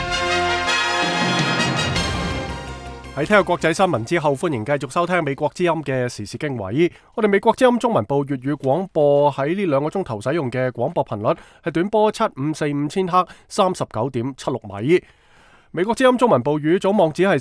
喺聽下國際新聞之後，歡迎繼續收聽美國之音嘅時事經緯。我哋美國之音中文部粵語廣播喺呢2個鐘頭使用嘅廣播頻率係短波7545千赫39.76米。美國之音中文部語組網址係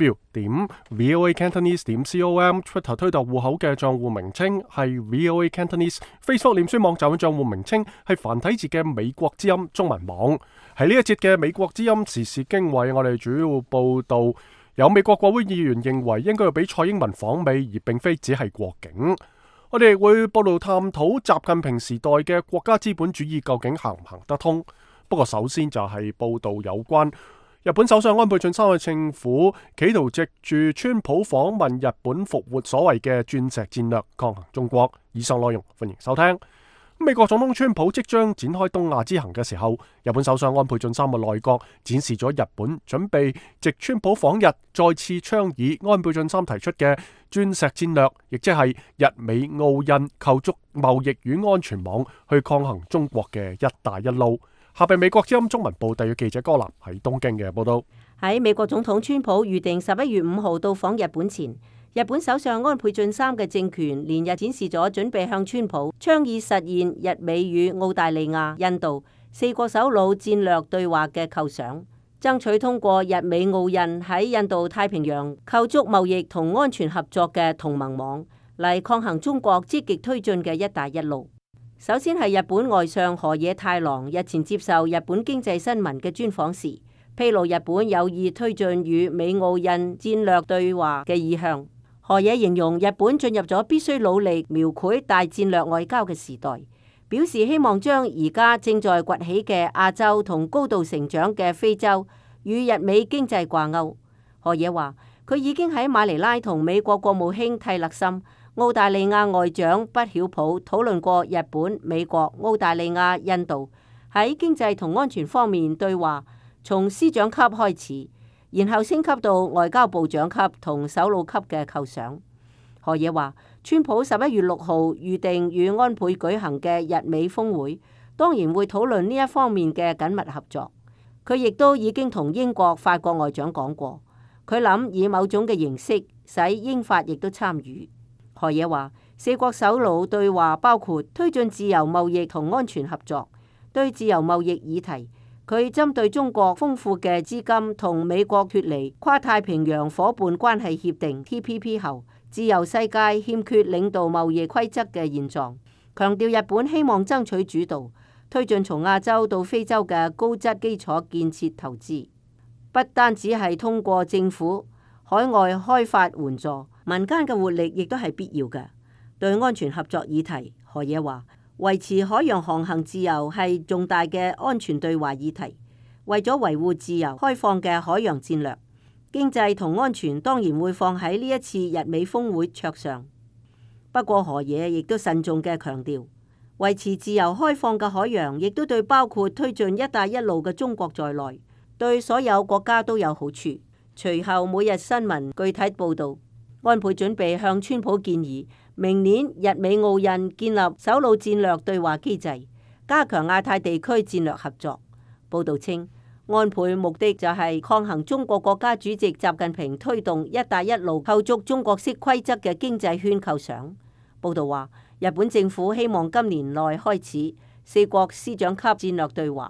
3w.voacantonese.com，Twitter 推特戶口嘅賬戶名稱係 voacantonese，Facebook 臉書網站嘅賬戶名稱係繁體字嘅美國之音中文網。喺呢一節嘅美國之音時事經緯，我哋主要報道有美國國會議員認為應該要俾蔡英文訪美，而並非只係過境。我哋會報道探討習近平時代嘅國家資本主義究竟行唔行得通。不過首先就係報道有關日本首相安倍晉三嘅政府企圖藉住川普訪問日本復活所謂嘅鑽石戰略抗衡中國。以上內容歡迎收聽。美國總統川普即將展開東亞之行嘅時候，日本首相安倍晉三嘅內閣展示咗日本準備藉川普訪日再次倡議安倍晉三提出嘅鑽石戰略，亦即係日美澳印構築貿易與安全網去抗衡中國嘅一帶一路。下邊美國之音中文部特約記者柯南喺東京嘅報道。 喺美國總統川普預定11月5號到訪日本前，日本首相安倍晉三嘅政權連日展示咗準備向川普倡議實現日美與澳大利亞、印度4個首腦戰略對話嘅構想，爭取通過日美澳印喺印度太平洋構築貿易同安全合作嘅同盟網，嚟抗衡中國積極推進嘅一帶一路。首先係日本外相河野太郎日前接受日本經濟新聞嘅專訪時，披露日本有意推進與美澳印戰略對話嘅意向。河野形容日本進入咗必須努力描繪大戰略外交嘅時代，表示希望將而家正在崛起嘅亞洲同高度成長嘅非洲與日美經濟掛鈎。河野話佢已經喺馬尼拉同美國國務卿蒂勒森、澳大利亞外長畢曉普討論過日本、美國、澳大利亞、印度喺經濟同安全方面對話，從司長級開始，然後升級到外交部長級同首腦級嘅構想。河野話，川普11月6號預定與安倍舉行嘅日美峰會，當然會討論呢一方面嘅緊密合作。佢亦都已經同英國、法國外長講過，佢諗以某種嘅形式使英法亦都參與。河野話，4國首腦對話包括推進自由貿易同安全合作。對自由貿易議題，佢針對中國豐富嘅資金同美國脫離跨太平洋夥伴關係協定 TPP 後，自由世界欠缺領導貿易規則嘅現狀，強調日本希望爭取主導，推進從亞洲到非洲嘅高質基礎建設投資，不單只係通過政府海外開發援助，民間嘅活力亦都係必要嘅。對安全合作議題，河野話，維持海洋航行自由係重大嘅安全對話議題，為咗維護自由開放嘅海洋戰略，經濟同安全當然會放喺呢一次日美峰會桌上。不過河野亦都慎重嘅強調，維持自由開放嘅海洋亦都對包括推進一帶一路嘅中國在內，對所有國家都有好處。隨後每日新聞具體報導，安倍準備向川普建議，明年日美澳印建立首腦戰略對話機制，加強亞太地區戰略合作。報導稱，安倍目的就係抗衡中國國家主席習近平推動一帶一路構築中國式規則嘅經濟圈構想。報導話，日本政府希望今年內開始4國司長級戰略對話，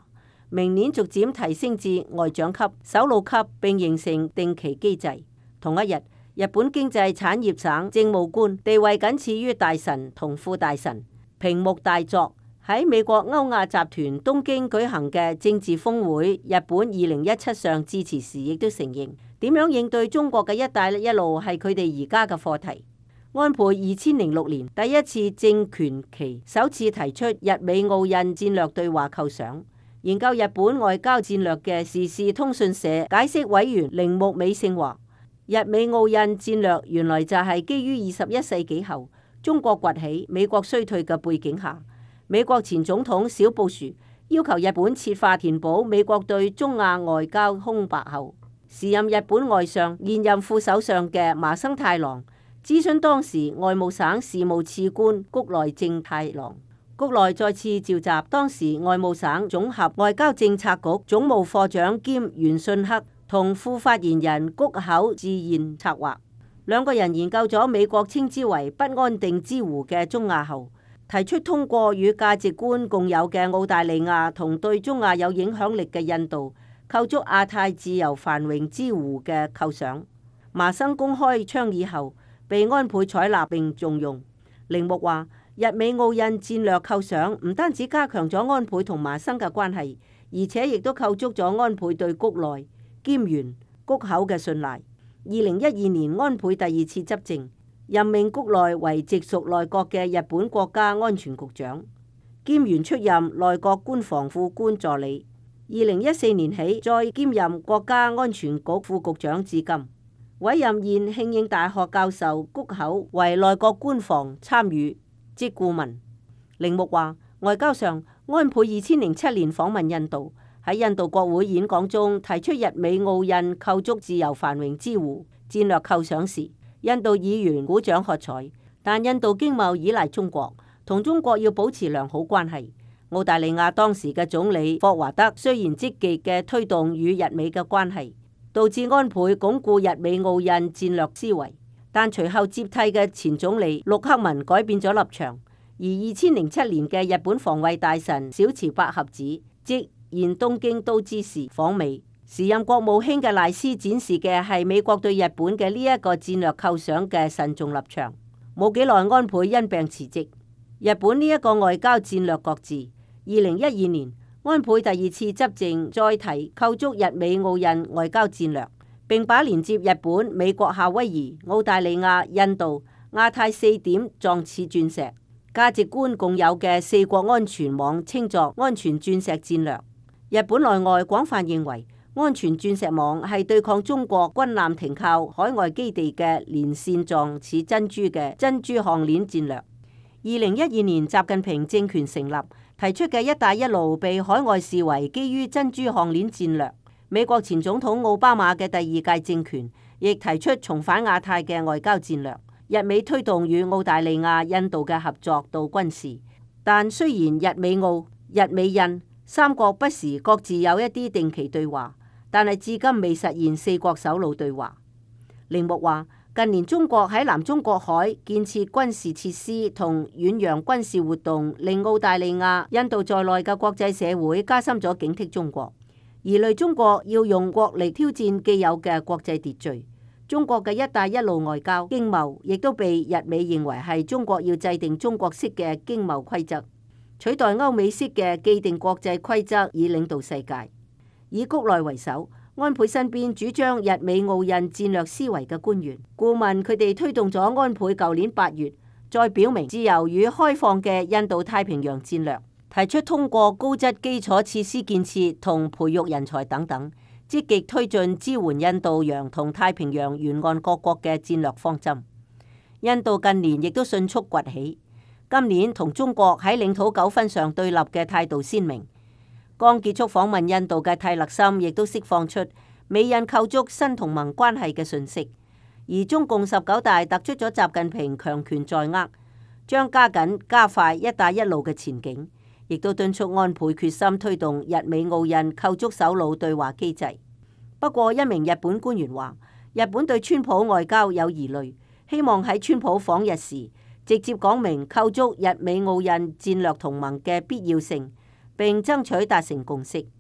明年逐漸提升至外長級、首腦級，並形成定期機制。同一日，日本經濟產業省政務官地位僅次於大臣同副大臣平木大作喺美國歐亞集團東京舉行嘅政治峰會日本2017上致辭時，亦都承認點樣應對中國嘅一帶一路係佢哋而家嘅課題。安倍2006年第一次政權期首次提出日美澳印戰略對話構想。研究日本外交戰略嘅時事通訊社解釋委員鈴木美勝話，日美澳印戰略原來就係基於21世紀後中國崛起、美國衰退嘅背景下，美國前總統小布殊要求日本設法填補美國對中亞外交空白後，時任日本外相、現任副首相嘅麻生太郎諮詢當時外務省事務次官谷內正太郎。谷內再次召集當時外務省總合外交政策局總務課長兼原信克同副發言人谷口智彥策劃，兩個人研究咗美國稱之為不安定之湖嘅中亞後，提出通過與價值觀共有嘅澳大利亞同對中亞有影響力嘅印度構築亞太自由繁榮之湖嘅構想。麻生公開倡議後，被安倍採納並重用。鈴木話，日美澳印戰略構想唔單止加強咗安倍同麻生嘅關係，而且亦都構築咗安倍對谷內兼原谷口嘅信賴。2012年安倍第二次執政，任命谷內為直屬內閣嘅日本國家安全局長，兼原出任內閣官房副官助理。2014年起再兼任國家安全局副局長至今。委任現慶應大學教授谷口為內閣官房參與即顧問。鈴木話，外交上，安倍2007年訪問印度，喺印度國會演講中提出日美澳印構築自由繁榮之湖戰略構想時，印度議員鼓掌喝彩。但印度經貿依賴中國，同中國要保持良好關係。澳大利亞當時嘅總理霍華德雖然積極嘅推動與日美嘅關係，導致安倍鞏固日美澳印戰略思維。但隨後接替嘅前總理陸克文改變咗立場，而2007年嘅日本防衛大臣小池百合子即現東京都知事訪美，時任國務卿嘅賴斯展示嘅係美國對日本嘅呢一個戰略構想嘅慎重立場。冇幾耐，安倍因病辭職，日本呢一個外交戰略擱置。2012年，安倍第二次執政再提構築日美澳印外交戰略，並把連接日本、美國、夏威夷、澳大利亞、印度、亞太4點狀似鑽石價值觀共有嘅四國安全網稱作安全鑽石戰略。日本內外廣泛認為，安全鑽石網係對抗中國軍艦停靠海外基地嘅連線狀似珍珠嘅珍珠項鏈戰略。2012年，習近平政權成立，提出嘅一帶一路被海外視為基於珍珠項鏈戰略。美國前總統奧巴馬嘅第二屆政權亦提出重返亞太嘅外交戰略。日美推動與澳大利亞、印度嘅合作到軍事，但雖然日美澳、日美印三國不時各自有一啲定期對話，但係至今未實現四國首腦對話。鈴木話，近年中國喺南中國海建設軍事設施同遠洋軍事活動，令澳大利亞、印度在內嘅國際社會加深咗警惕中國，疑慮中國要用國力挑戰既有嘅國際秩序。中國嘅一帶一路外交經貿亦都被日美認為係中國要制定中國式嘅經貿規則，取代歐美式嘅既定國際規則以領導世界。以谷內為首，安倍身邊主張日美澳印戰略思維嘅官員顧問，佢哋推動咗安倍舊年8月再表明自由與開放嘅印度太平洋戰略，提出通過高質基礎設施建設同培育人才等等，積極推進支援印度洋同太平洋沿岸各國嘅戰略方針。印度近年亦都迅速崛起，今年同中國喺領土糾紛上對立嘅態度鮮明。剛結束訪問印度嘅泰勒森亦都釋放出美印構築新同盟關係嘅訊息，而中共19大突出咗習近平強權在握，將加緊加快一帶一路嘅前景，亦都敦促安倍決心推動日美澳印構築首腦對話機制。不過，一名日本官員話，日本對川普外交有疑慮，希望喺川普訪日時直接講明構築日美澳印戰略同盟嘅必要性，並爭取達成共識。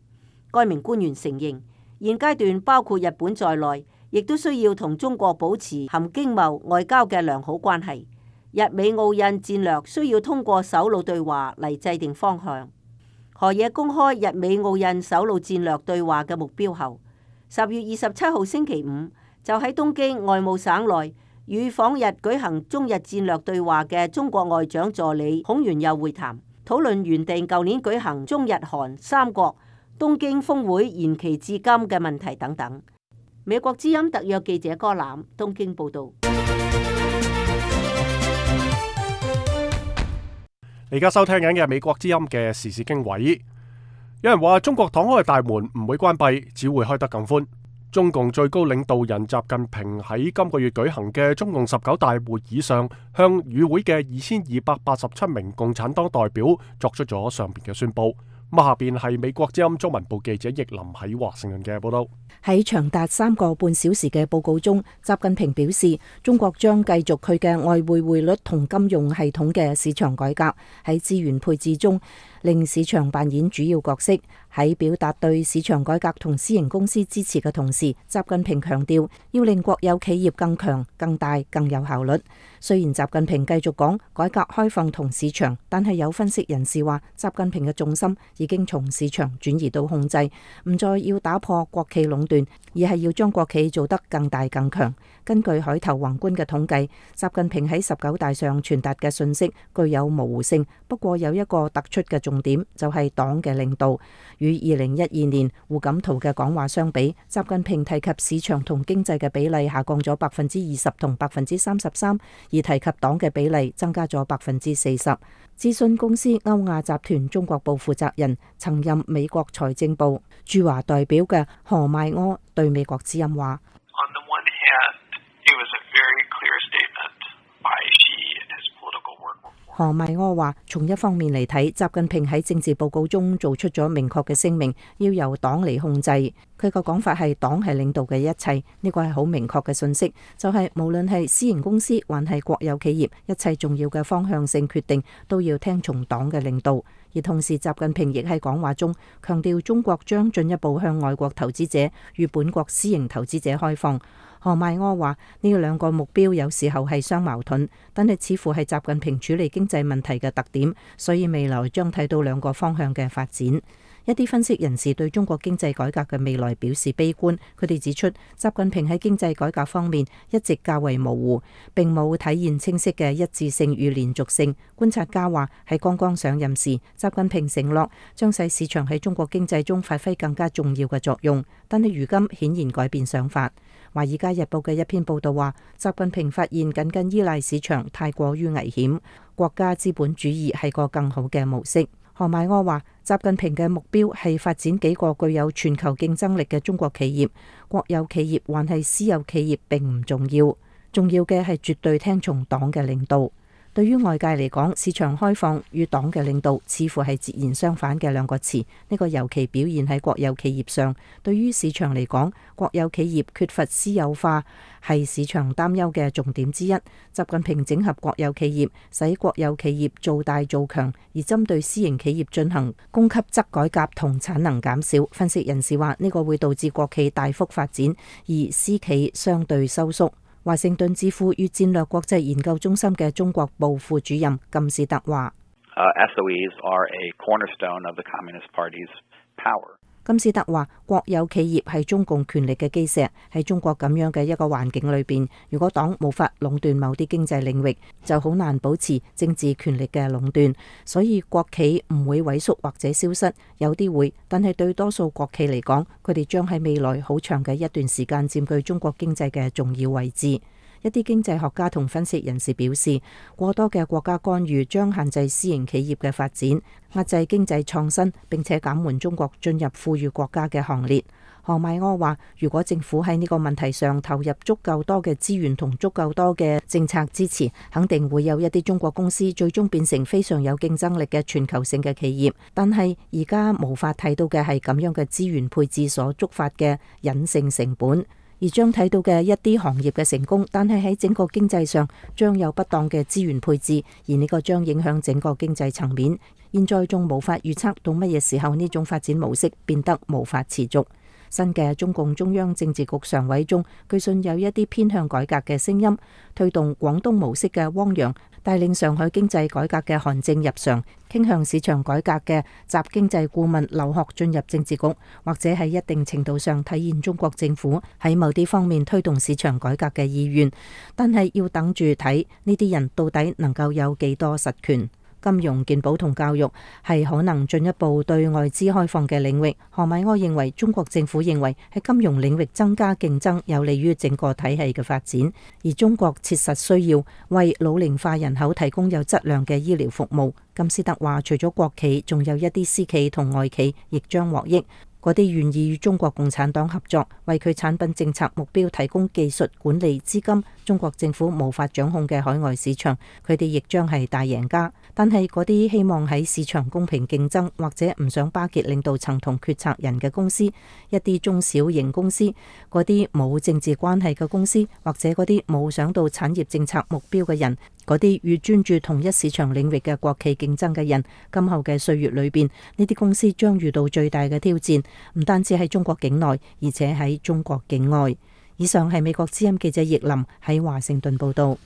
該名官員承認，現階段包括日本在內，亦都需要同中國保持含經貿外交嘅良好關係。日美澳印戰略需要通過首腦對話嚟制定方向。河野公開日美澳印首腦戰略對話嘅目標後，10月27號星期五就喺東京外務省內與訪日舉行中日戰略對話嘅中國外長助理孔鉉佑會談，討論原定舊年舉行中日韓三國東京峰會延期至今嘅問題等等。美國之音特約記者柯南東京報道。 你而家收聽緊嘅美國之音嘅時事經緯。有人話中國敞開大門唔會關閉，只會開得更寬。中共最高領導人習近平喺今個月舉行嘅中共19大會議上，向與會嘅2287名共產黨代表作出咗上邊嘅宣佈。咁下邊係美國之音中文部記者易林喺華盛頓嘅報道。 喺長達3個半小時嘅報告中，習近平表示，中國將繼續佢嘅外匯匯率同金融系統嘅市場改革，喺資源配置中令市場扮演主要角色。喺表達對市場改革同私營公司支持嘅同時，習近平強調要令國有企業更強、更大、更有效率。雖然習近平繼續講改革開放同市場，但係有分析人士話，習近平嘅重心已經從市場轉移到控制，唔再要打破國企壟斷，而係要將國企做得更大更強。根據海頭宏觀嘅統計，習近平喺19大上傳達嘅信息具有模糊性，不過有一個突出嘅重點，就係黨嘅領導。與2012年胡錦濤嘅講話相比，習近平提及市場同經濟嘅比例下降咗20%同33%，而提及黨嘅比例增加咗40%。諮詢公司歐亞集團中國部負責人、曾任美國財政部駐華代表嘅何邁柯對美國之音話：何邁柯話，從一方面嚟睇，習近平喺政治報告中做出咗明確嘅聲明，要由黨嚟控制。佢個講法係黨係領導嘅一切，呢個係好明確嘅信息，就係無論係私營公司還係國有企業，一切重要嘅方向性決定都要聽從黨嘅領導。而同時，習近平亦喺講話中強調，中國將進一步向外國投資者與本國私營投資者開放。何邁柯話，呢兩個目標有時候係相矛盾，但係似乎係習近平處理經濟問題嘅特點，所以未來將睇到兩個方向嘅發展。一啲分析人士對中國經濟改革嘅未來表示悲觀，佢哋指出，習近平喺經濟改革方面一直較為模糊，並冇體現清晰嘅一致性與連續性。觀察家話，喺剛剛上任時，習近平承諾將使市場喺中國經濟中發揮更加重要嘅作用，但係如今顯然改變想法。華爾街日報嘅一篇報道話，習近平發現僅依賴市場太過於危險，國家資本主義係個更好嘅模式。何邁柯話，習近平嘅目標係發展幾個具有全球競爭力嘅中國企業，國有企業還係私有企業並唔重要，重要嘅係絕對聽從黨嘅領導。對於外界嚟講，市場開放與黨嘅領導似乎係截然相反嘅兩個詞，呢個尤其表現喺國有企業上。對於市場嚟講，國有企業缺乏私有化係市場擔憂嘅重點之一。習近平整合國有企業，使國有企業做大做強，而針對私營企業進行供給側改革同產能減少。分析人士話，呢個會導致國企大幅發展，而私企相對收縮。華盛頓智庫與戰略國際研究中心嘅中國部副主任金士德話：SOEs are a cornerstone of the Communist Party's power. 金士德話：國有企業係中共權力嘅基石。喺中國咁樣嘅一個環境裏邊，如果黨無法壟斷某啲經濟領域，就好難保持政治權力嘅壟斷。所以國企唔會萎縮或者消失，有啲會，但係對多數國企嚟講，佢哋將喺未來好長嘅一段時間佔據中國經濟嘅重要位置。一啲經濟學家同分析人士表示，過多嘅國家干預將限制私營企業嘅發展，壓制經濟創新，並且減緩中國進入富裕國家嘅行列。何邁柯話，如果政府喺呢個問題上投入足夠多嘅資源同足夠多嘅政策支持，肯定會有一啲中國公司最終變成非常有競爭力嘅全球性嘅企業。但係而家無法睇到嘅係咁樣嘅資源配置所觸發嘅隱性成本。 而將睇到嘅一啲行業嘅成功，但係喺整個經濟上將有不當嘅資源配置，而呢個將影響整個經濟層面。現在仲無法預測到乜嘢時候呢種發展模式變得無法持續。新嘅中共中央政治局常委中，據信有一啲偏向改革嘅聲音，推動廣東模式嘅汪洋帶領上海經濟改革嘅韓正入常，傾向市場改革嘅習經濟顧問劉鶴進入政治局，或者喺一定程度上體現中國政府喺某啲方面推動市場改革嘅意願，但係要等住睇呢啲人到底能夠有幾多實權。金融、健保同教育係可能進一步對外資開放嘅領域。何米埃認為，中國政府認為喺金融領域增加競爭有利於整個體系嘅發展，而中國切實需要為老齡化人口提供有質量嘅醫療服務。金斯特話，除咗國企，仲有一啲私企同外企亦將獲益。嗰啲願意與中國共產黨合作，為佢產品政策目標提供技術、管理、資金，中國政府無法掌控嘅海外市場，佢哋亦將係大贏家。但係嗰啲希望喺市場公平競爭，或者唔想巴結領導層同決策人嘅公司，一啲中小型公司，嗰啲冇政治關係嘅公司，或者嗰啲冇想到產業政策目標嘅人，嗰啲與專注同一市場領域嘅國企競爭嘅人，今後嘅歲月裏邊，呢啲公司將遇到最大嘅挑戰，唔單止喺中國境內，而且喺中國境外。以上係美國之音記者葉林喺華盛頓報道。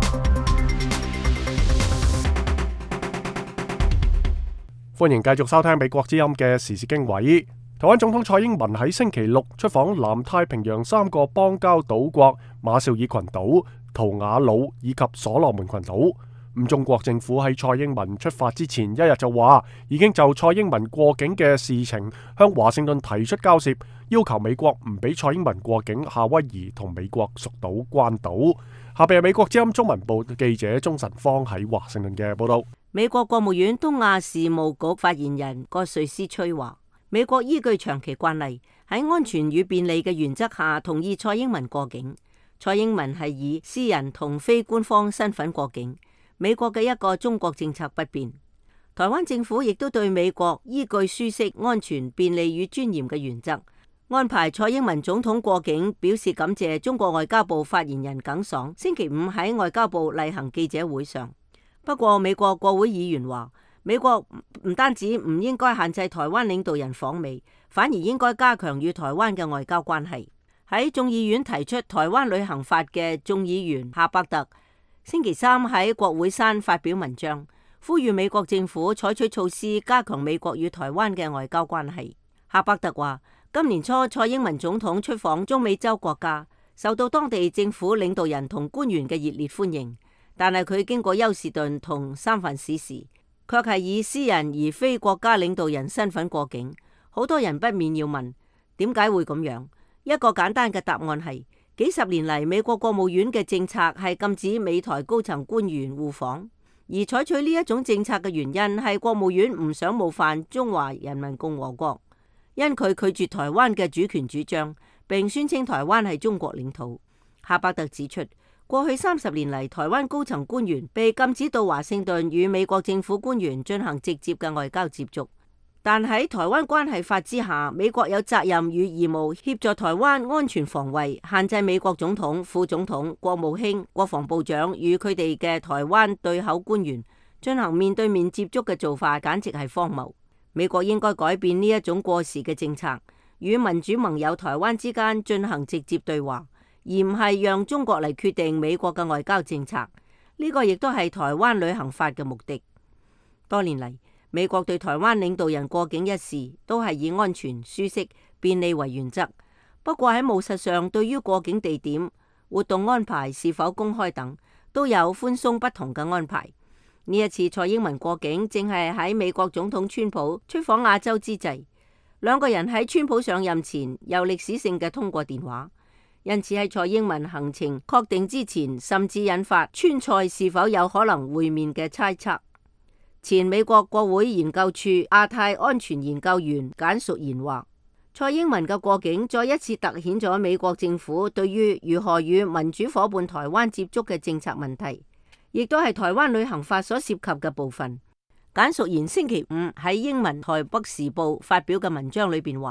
歡迎繼續收聽美國之音嘅時事經緯。台灣總統蔡英文喺星期六出訪南太平洋3個邦交島國馬紹爾群島、圖瓦魯以及所羅門群島。中國政府喺蔡英文出發之前一日就話，已經就蔡英文過境嘅事情向華盛頓提出交涉，要求美國唔俾蔡英文過境夏威夷同美國屬島關島。下邊係美國之音中文部記者鍾晨芳喺華盛頓嘅報道。 美國國務院東亞事務局發言人葛瑞斯崔話，美國依據長期慣例，喺安全與便利嘅原則下同意蔡英文過境。蔡英文係以私人同非官方身份過境。美國嘅一個中國政策不變。台灣政府亦都對美國依據舒適、安全、便利與尊嚴嘅原則，安排蔡英文總統過境，表示感謝。中國外交部發言人耿爽星期五喺外交部例行記者會上。不過，美國國會議員話，美國唔單止唔應該限制台灣領導人訪美，反而應該加強與台灣嘅外交關係。喺眾議院提出台灣旅行法嘅眾議員夏伯特星期三喺國會山發表文章，呼籲美國政府採取措施加強美國與台灣嘅外交關係。夏伯特話，今年初蔡英文總統出訪中美洲國家，受到當地政府領導人同官員嘅熱烈歡迎，但係佢經過休士頓同三藩市時，卻係以私人而非國家領導人身份過境。好多人不免要問，點解會咁樣？一個簡單嘅答案係，幾十年嚟，美國國務院嘅政策係禁止美台高層官員互訪，而採取呢一種政策嘅原因係國務院唔想冒犯中華人民共和國，因佢拒絕台灣嘅主權主張，並宣稱台灣係中國領土。夏伯特指出，過去30年嚟，台灣高層官員被禁止到華盛頓與美國政府官員進行直接嘅外交接觸。但喺台灣關係法之下，美國有責任與義務協助台灣安全防衛，限制美國總統、副總統、國務卿、國防部長與佢哋嘅台灣對口官員進行面對面接觸嘅做法，簡直係荒謬。美國應該改變呢一種過時嘅政策，與民主盟友台灣之間進行直接對話，而唔係讓中國嚟決定美國嘅外交政策。呢個亦都係台灣旅行法嘅目的。多年嚟，美國對台灣領導人過境一事都係以安全、舒適、便利為原則。不過喺務實上，對於過境地點、活動安排是否公開等，都有寬鬆不同嘅安排。呢一次蔡英文過境，正係喺美國總統川普出訪亞洲之際，兩個人喺川普上任前有歷史性嘅通過電話，因此喺蔡英文行程確定之前，甚至引發川蔡是否有可能會面嘅猜測。前美國國會研究處亞太安全研究員簡淑賢話，蔡英文嘅過境再一次凸顯咗美國政府對於如何與民主夥伴台灣接觸嘅政策問題，亦都係台灣旅行法所涉及嘅部分。簡淑賢星期五喺英文台北時報發表嘅文章裏邊話，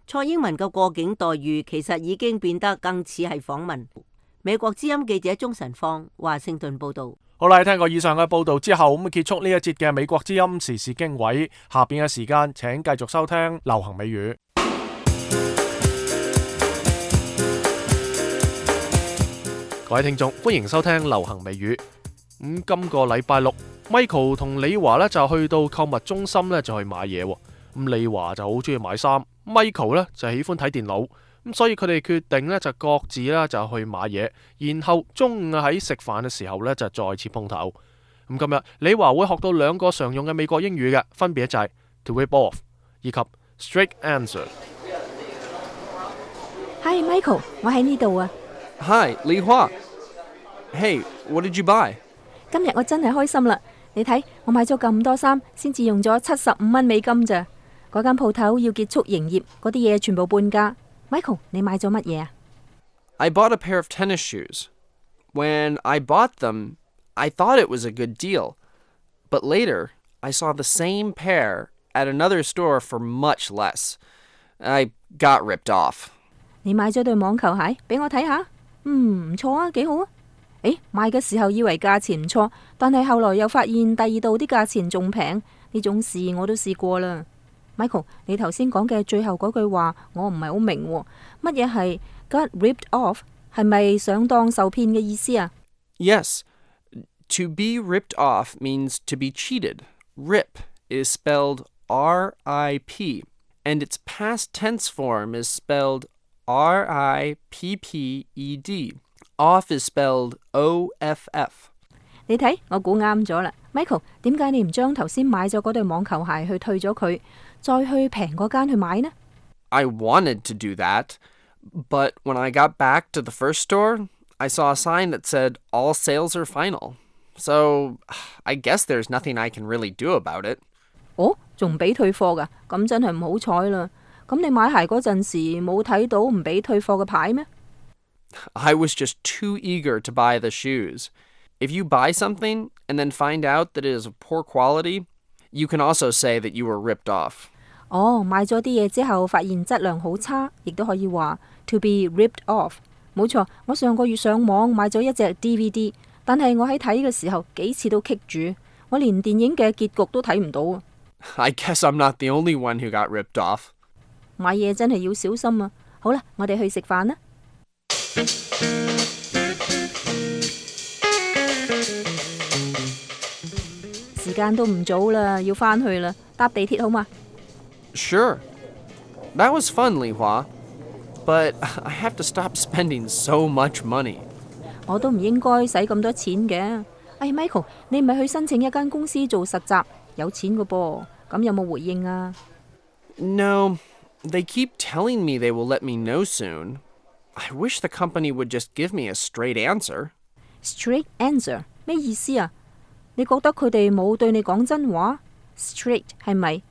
蔡英文嘅過境待遇其實已經變得更似係訪問。美國之音記者鍾晨芳，華盛頓報道。 好啦，聽過以上嘅報道之後，咁結束呢一節嘅美國之音時事經緯。下邊嘅時間，請繼續收聽流行美語。各位聽眾，歡迎收聽流行美語。今個禮拜六 ，Michael 同李華咧就去到購物中心咧就去買嘢。李華就好中意買衫 ，Michael 咧就喜歡睇電腦。所以佢哋決定咧就各自咧就去買嘢，然後中午喺食飯嘅時候咧就再次碰頭。今日李華會學到兩個常用嘅美國英語嘅，分別就係 to rip off 以及 straight answer。Hi Michael， 我喺呢度啊。 Hi， 李華。Hey， what did you buy？ 今日我真係開心啦！你睇，我買咗咁多衫，先至用咗75蚊美金咋。嗰間鋪頭要結束營業，嗰啲嘢全部半價。Michael， 你買咗乜嘢啊？ I bought a pair of tennis shoes. When I bought them, I thought it was a good deal. But later, I saw the same pair at another store for much less. I got ripped off. 你買咗對網球鞋俾我睇下？唔錯啊，幾好啊！買嘅時候以為價錢唔錯，但係後來又發現第二度啲價錢仲平。呢種事我都試過啦。Michael， 你頭先講嘅最後嗰句話我唔係好明喎，乜嘢係 got ripped off？ 係咪上當受騙嘅意思啊？ Yes, to be ripped off means to be cheated. Rip is spelled R-I-P, and its past tense form is spelled R-I-P-P-E-D. Off is spelled O-F-F. 你睇，我估啱咗啦。Michael， 點解你唔將頭先買咗嗰對網球鞋去退咗佢，再去平嗰間去買呢？ I wanted to do that, but when I got back to the first store, I saw a sign that said all sales are final. So, I guess there's nothing I can really do about it. 哦，仲唔俾退貨㗎？咁真係唔好彩啦。咁你買鞋嗰陣時冇睇到唔俾退貨嘅牌咩？ I was just too eager to buy the shoes. If you buy something and then find out that it is of poor quality, you can also say that you were ripped off. 哦，買咗啲嘢之後發現質量好差，亦都可以話 to be ripped off。冇錯，我上個月上網買咗一隻 DVD， 但係我喺睇嘅時候幾次都棘住，我連電影嘅結局都睇唔到。 I guess I'm not the only one who got ripped off. 買嘢真係要小心啊！好啦，我哋去食飯啦。時間都唔早啦，要返去啦，搭地鐵好嘛？ Sure. That was fun, Li Hua. But I have to stop spending so much money. 我都唔應該使咁多錢嘅。Michael， 你唔係去申請一間公司做實習，有錢㗎噃，咁有冇回應啊？ No, they keep telling me they will let me know soon. I wish the company would just give me a straight answer. Straight answer 咩意思啊？你覺得佢哋冇對你講真話 ？Straight 係咪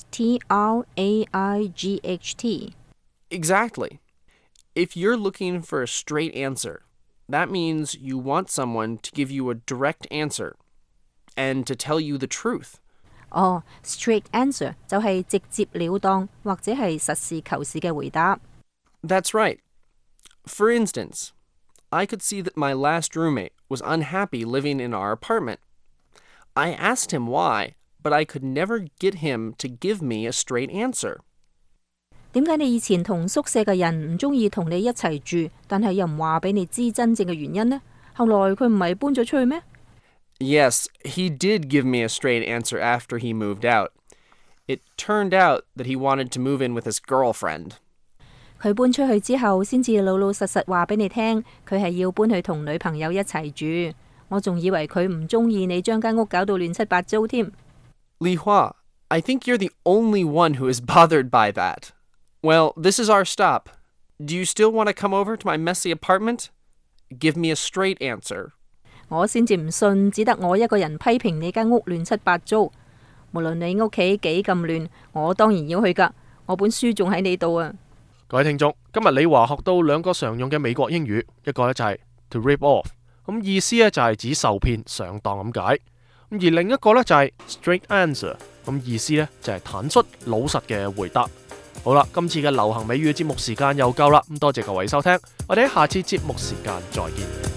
S-T-R-A-I-G-H-T? Exactly. If you're looking for a straight answer, that means you want someone to give you a direct answer and to tell you the truth. 哦， straight answer 就係直接了當或者係實事求是嘅回答。 That's right. For instance, I could see that my last roommate was unhappy living in our apartment. I asked him why, but I could never get him to give me a straight answer. 點解你以前同宿舍嘅人唔中意同你一齊住，但係又唔話俾你知真正嘅原因呢？後來佢唔係搬咗出去咩？ Yes, he did give me a straight answer after he moved out. It turned out that he wanted to move in with his girlfriend. 佢搬出去之後，先至老老實實話俾你聽，佢係要搬去同女朋友一齊住。我仲以為佢唔中意你將間屋搞到亂七八糟添。 Li Hua, I think you're the only one who is bothered by that. Well, this is our stop. Do you still want to come over to my messy apartment? Give me a straight answer. 我先至唔信，只得我一個人批評你間屋亂七八糟。無論你屋企幾咁亂，我當然要去㗎。我本書仲喺你度啊！ 各位聽眾，今日李華學到兩個常用嘅美國英語，一個呢就係 to rip off， 咁意思呢就係指受騙上當咁解。而另一個呢就係 straight answer， 咁意思呢就係坦率老實嘅回答。 好啦，今次嘅流行美語節目時間又夠啦，咁多謝各位收聽，我哋喺下次節目時間再見。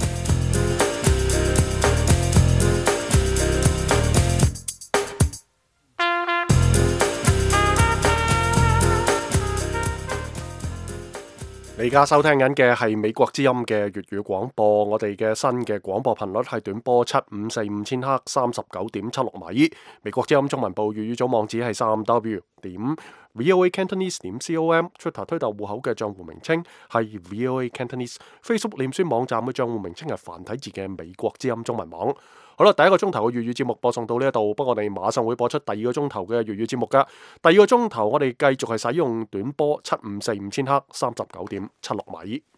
你而家收聽緊嘅係美國之音嘅粵語廣播，我哋嘅新嘅廣播頻率係短波7545千赫39.76米。美國之音中文部粵語組網址係3w.voacantonese.com，Twitter 推特戶口嘅賬戶名稱係 VOA Cantonese，Facebook 臉書網站嘅賬戶名稱係繁體字嘅美國之音中文網。好啦，第一個鐘頭嘅粵語節目播送到呢一度，不過我哋馬上會播出第二個鐘頭嘅粵語節目噶。第二個鐘頭我哋繼續係使用短波7545千赫39.76米。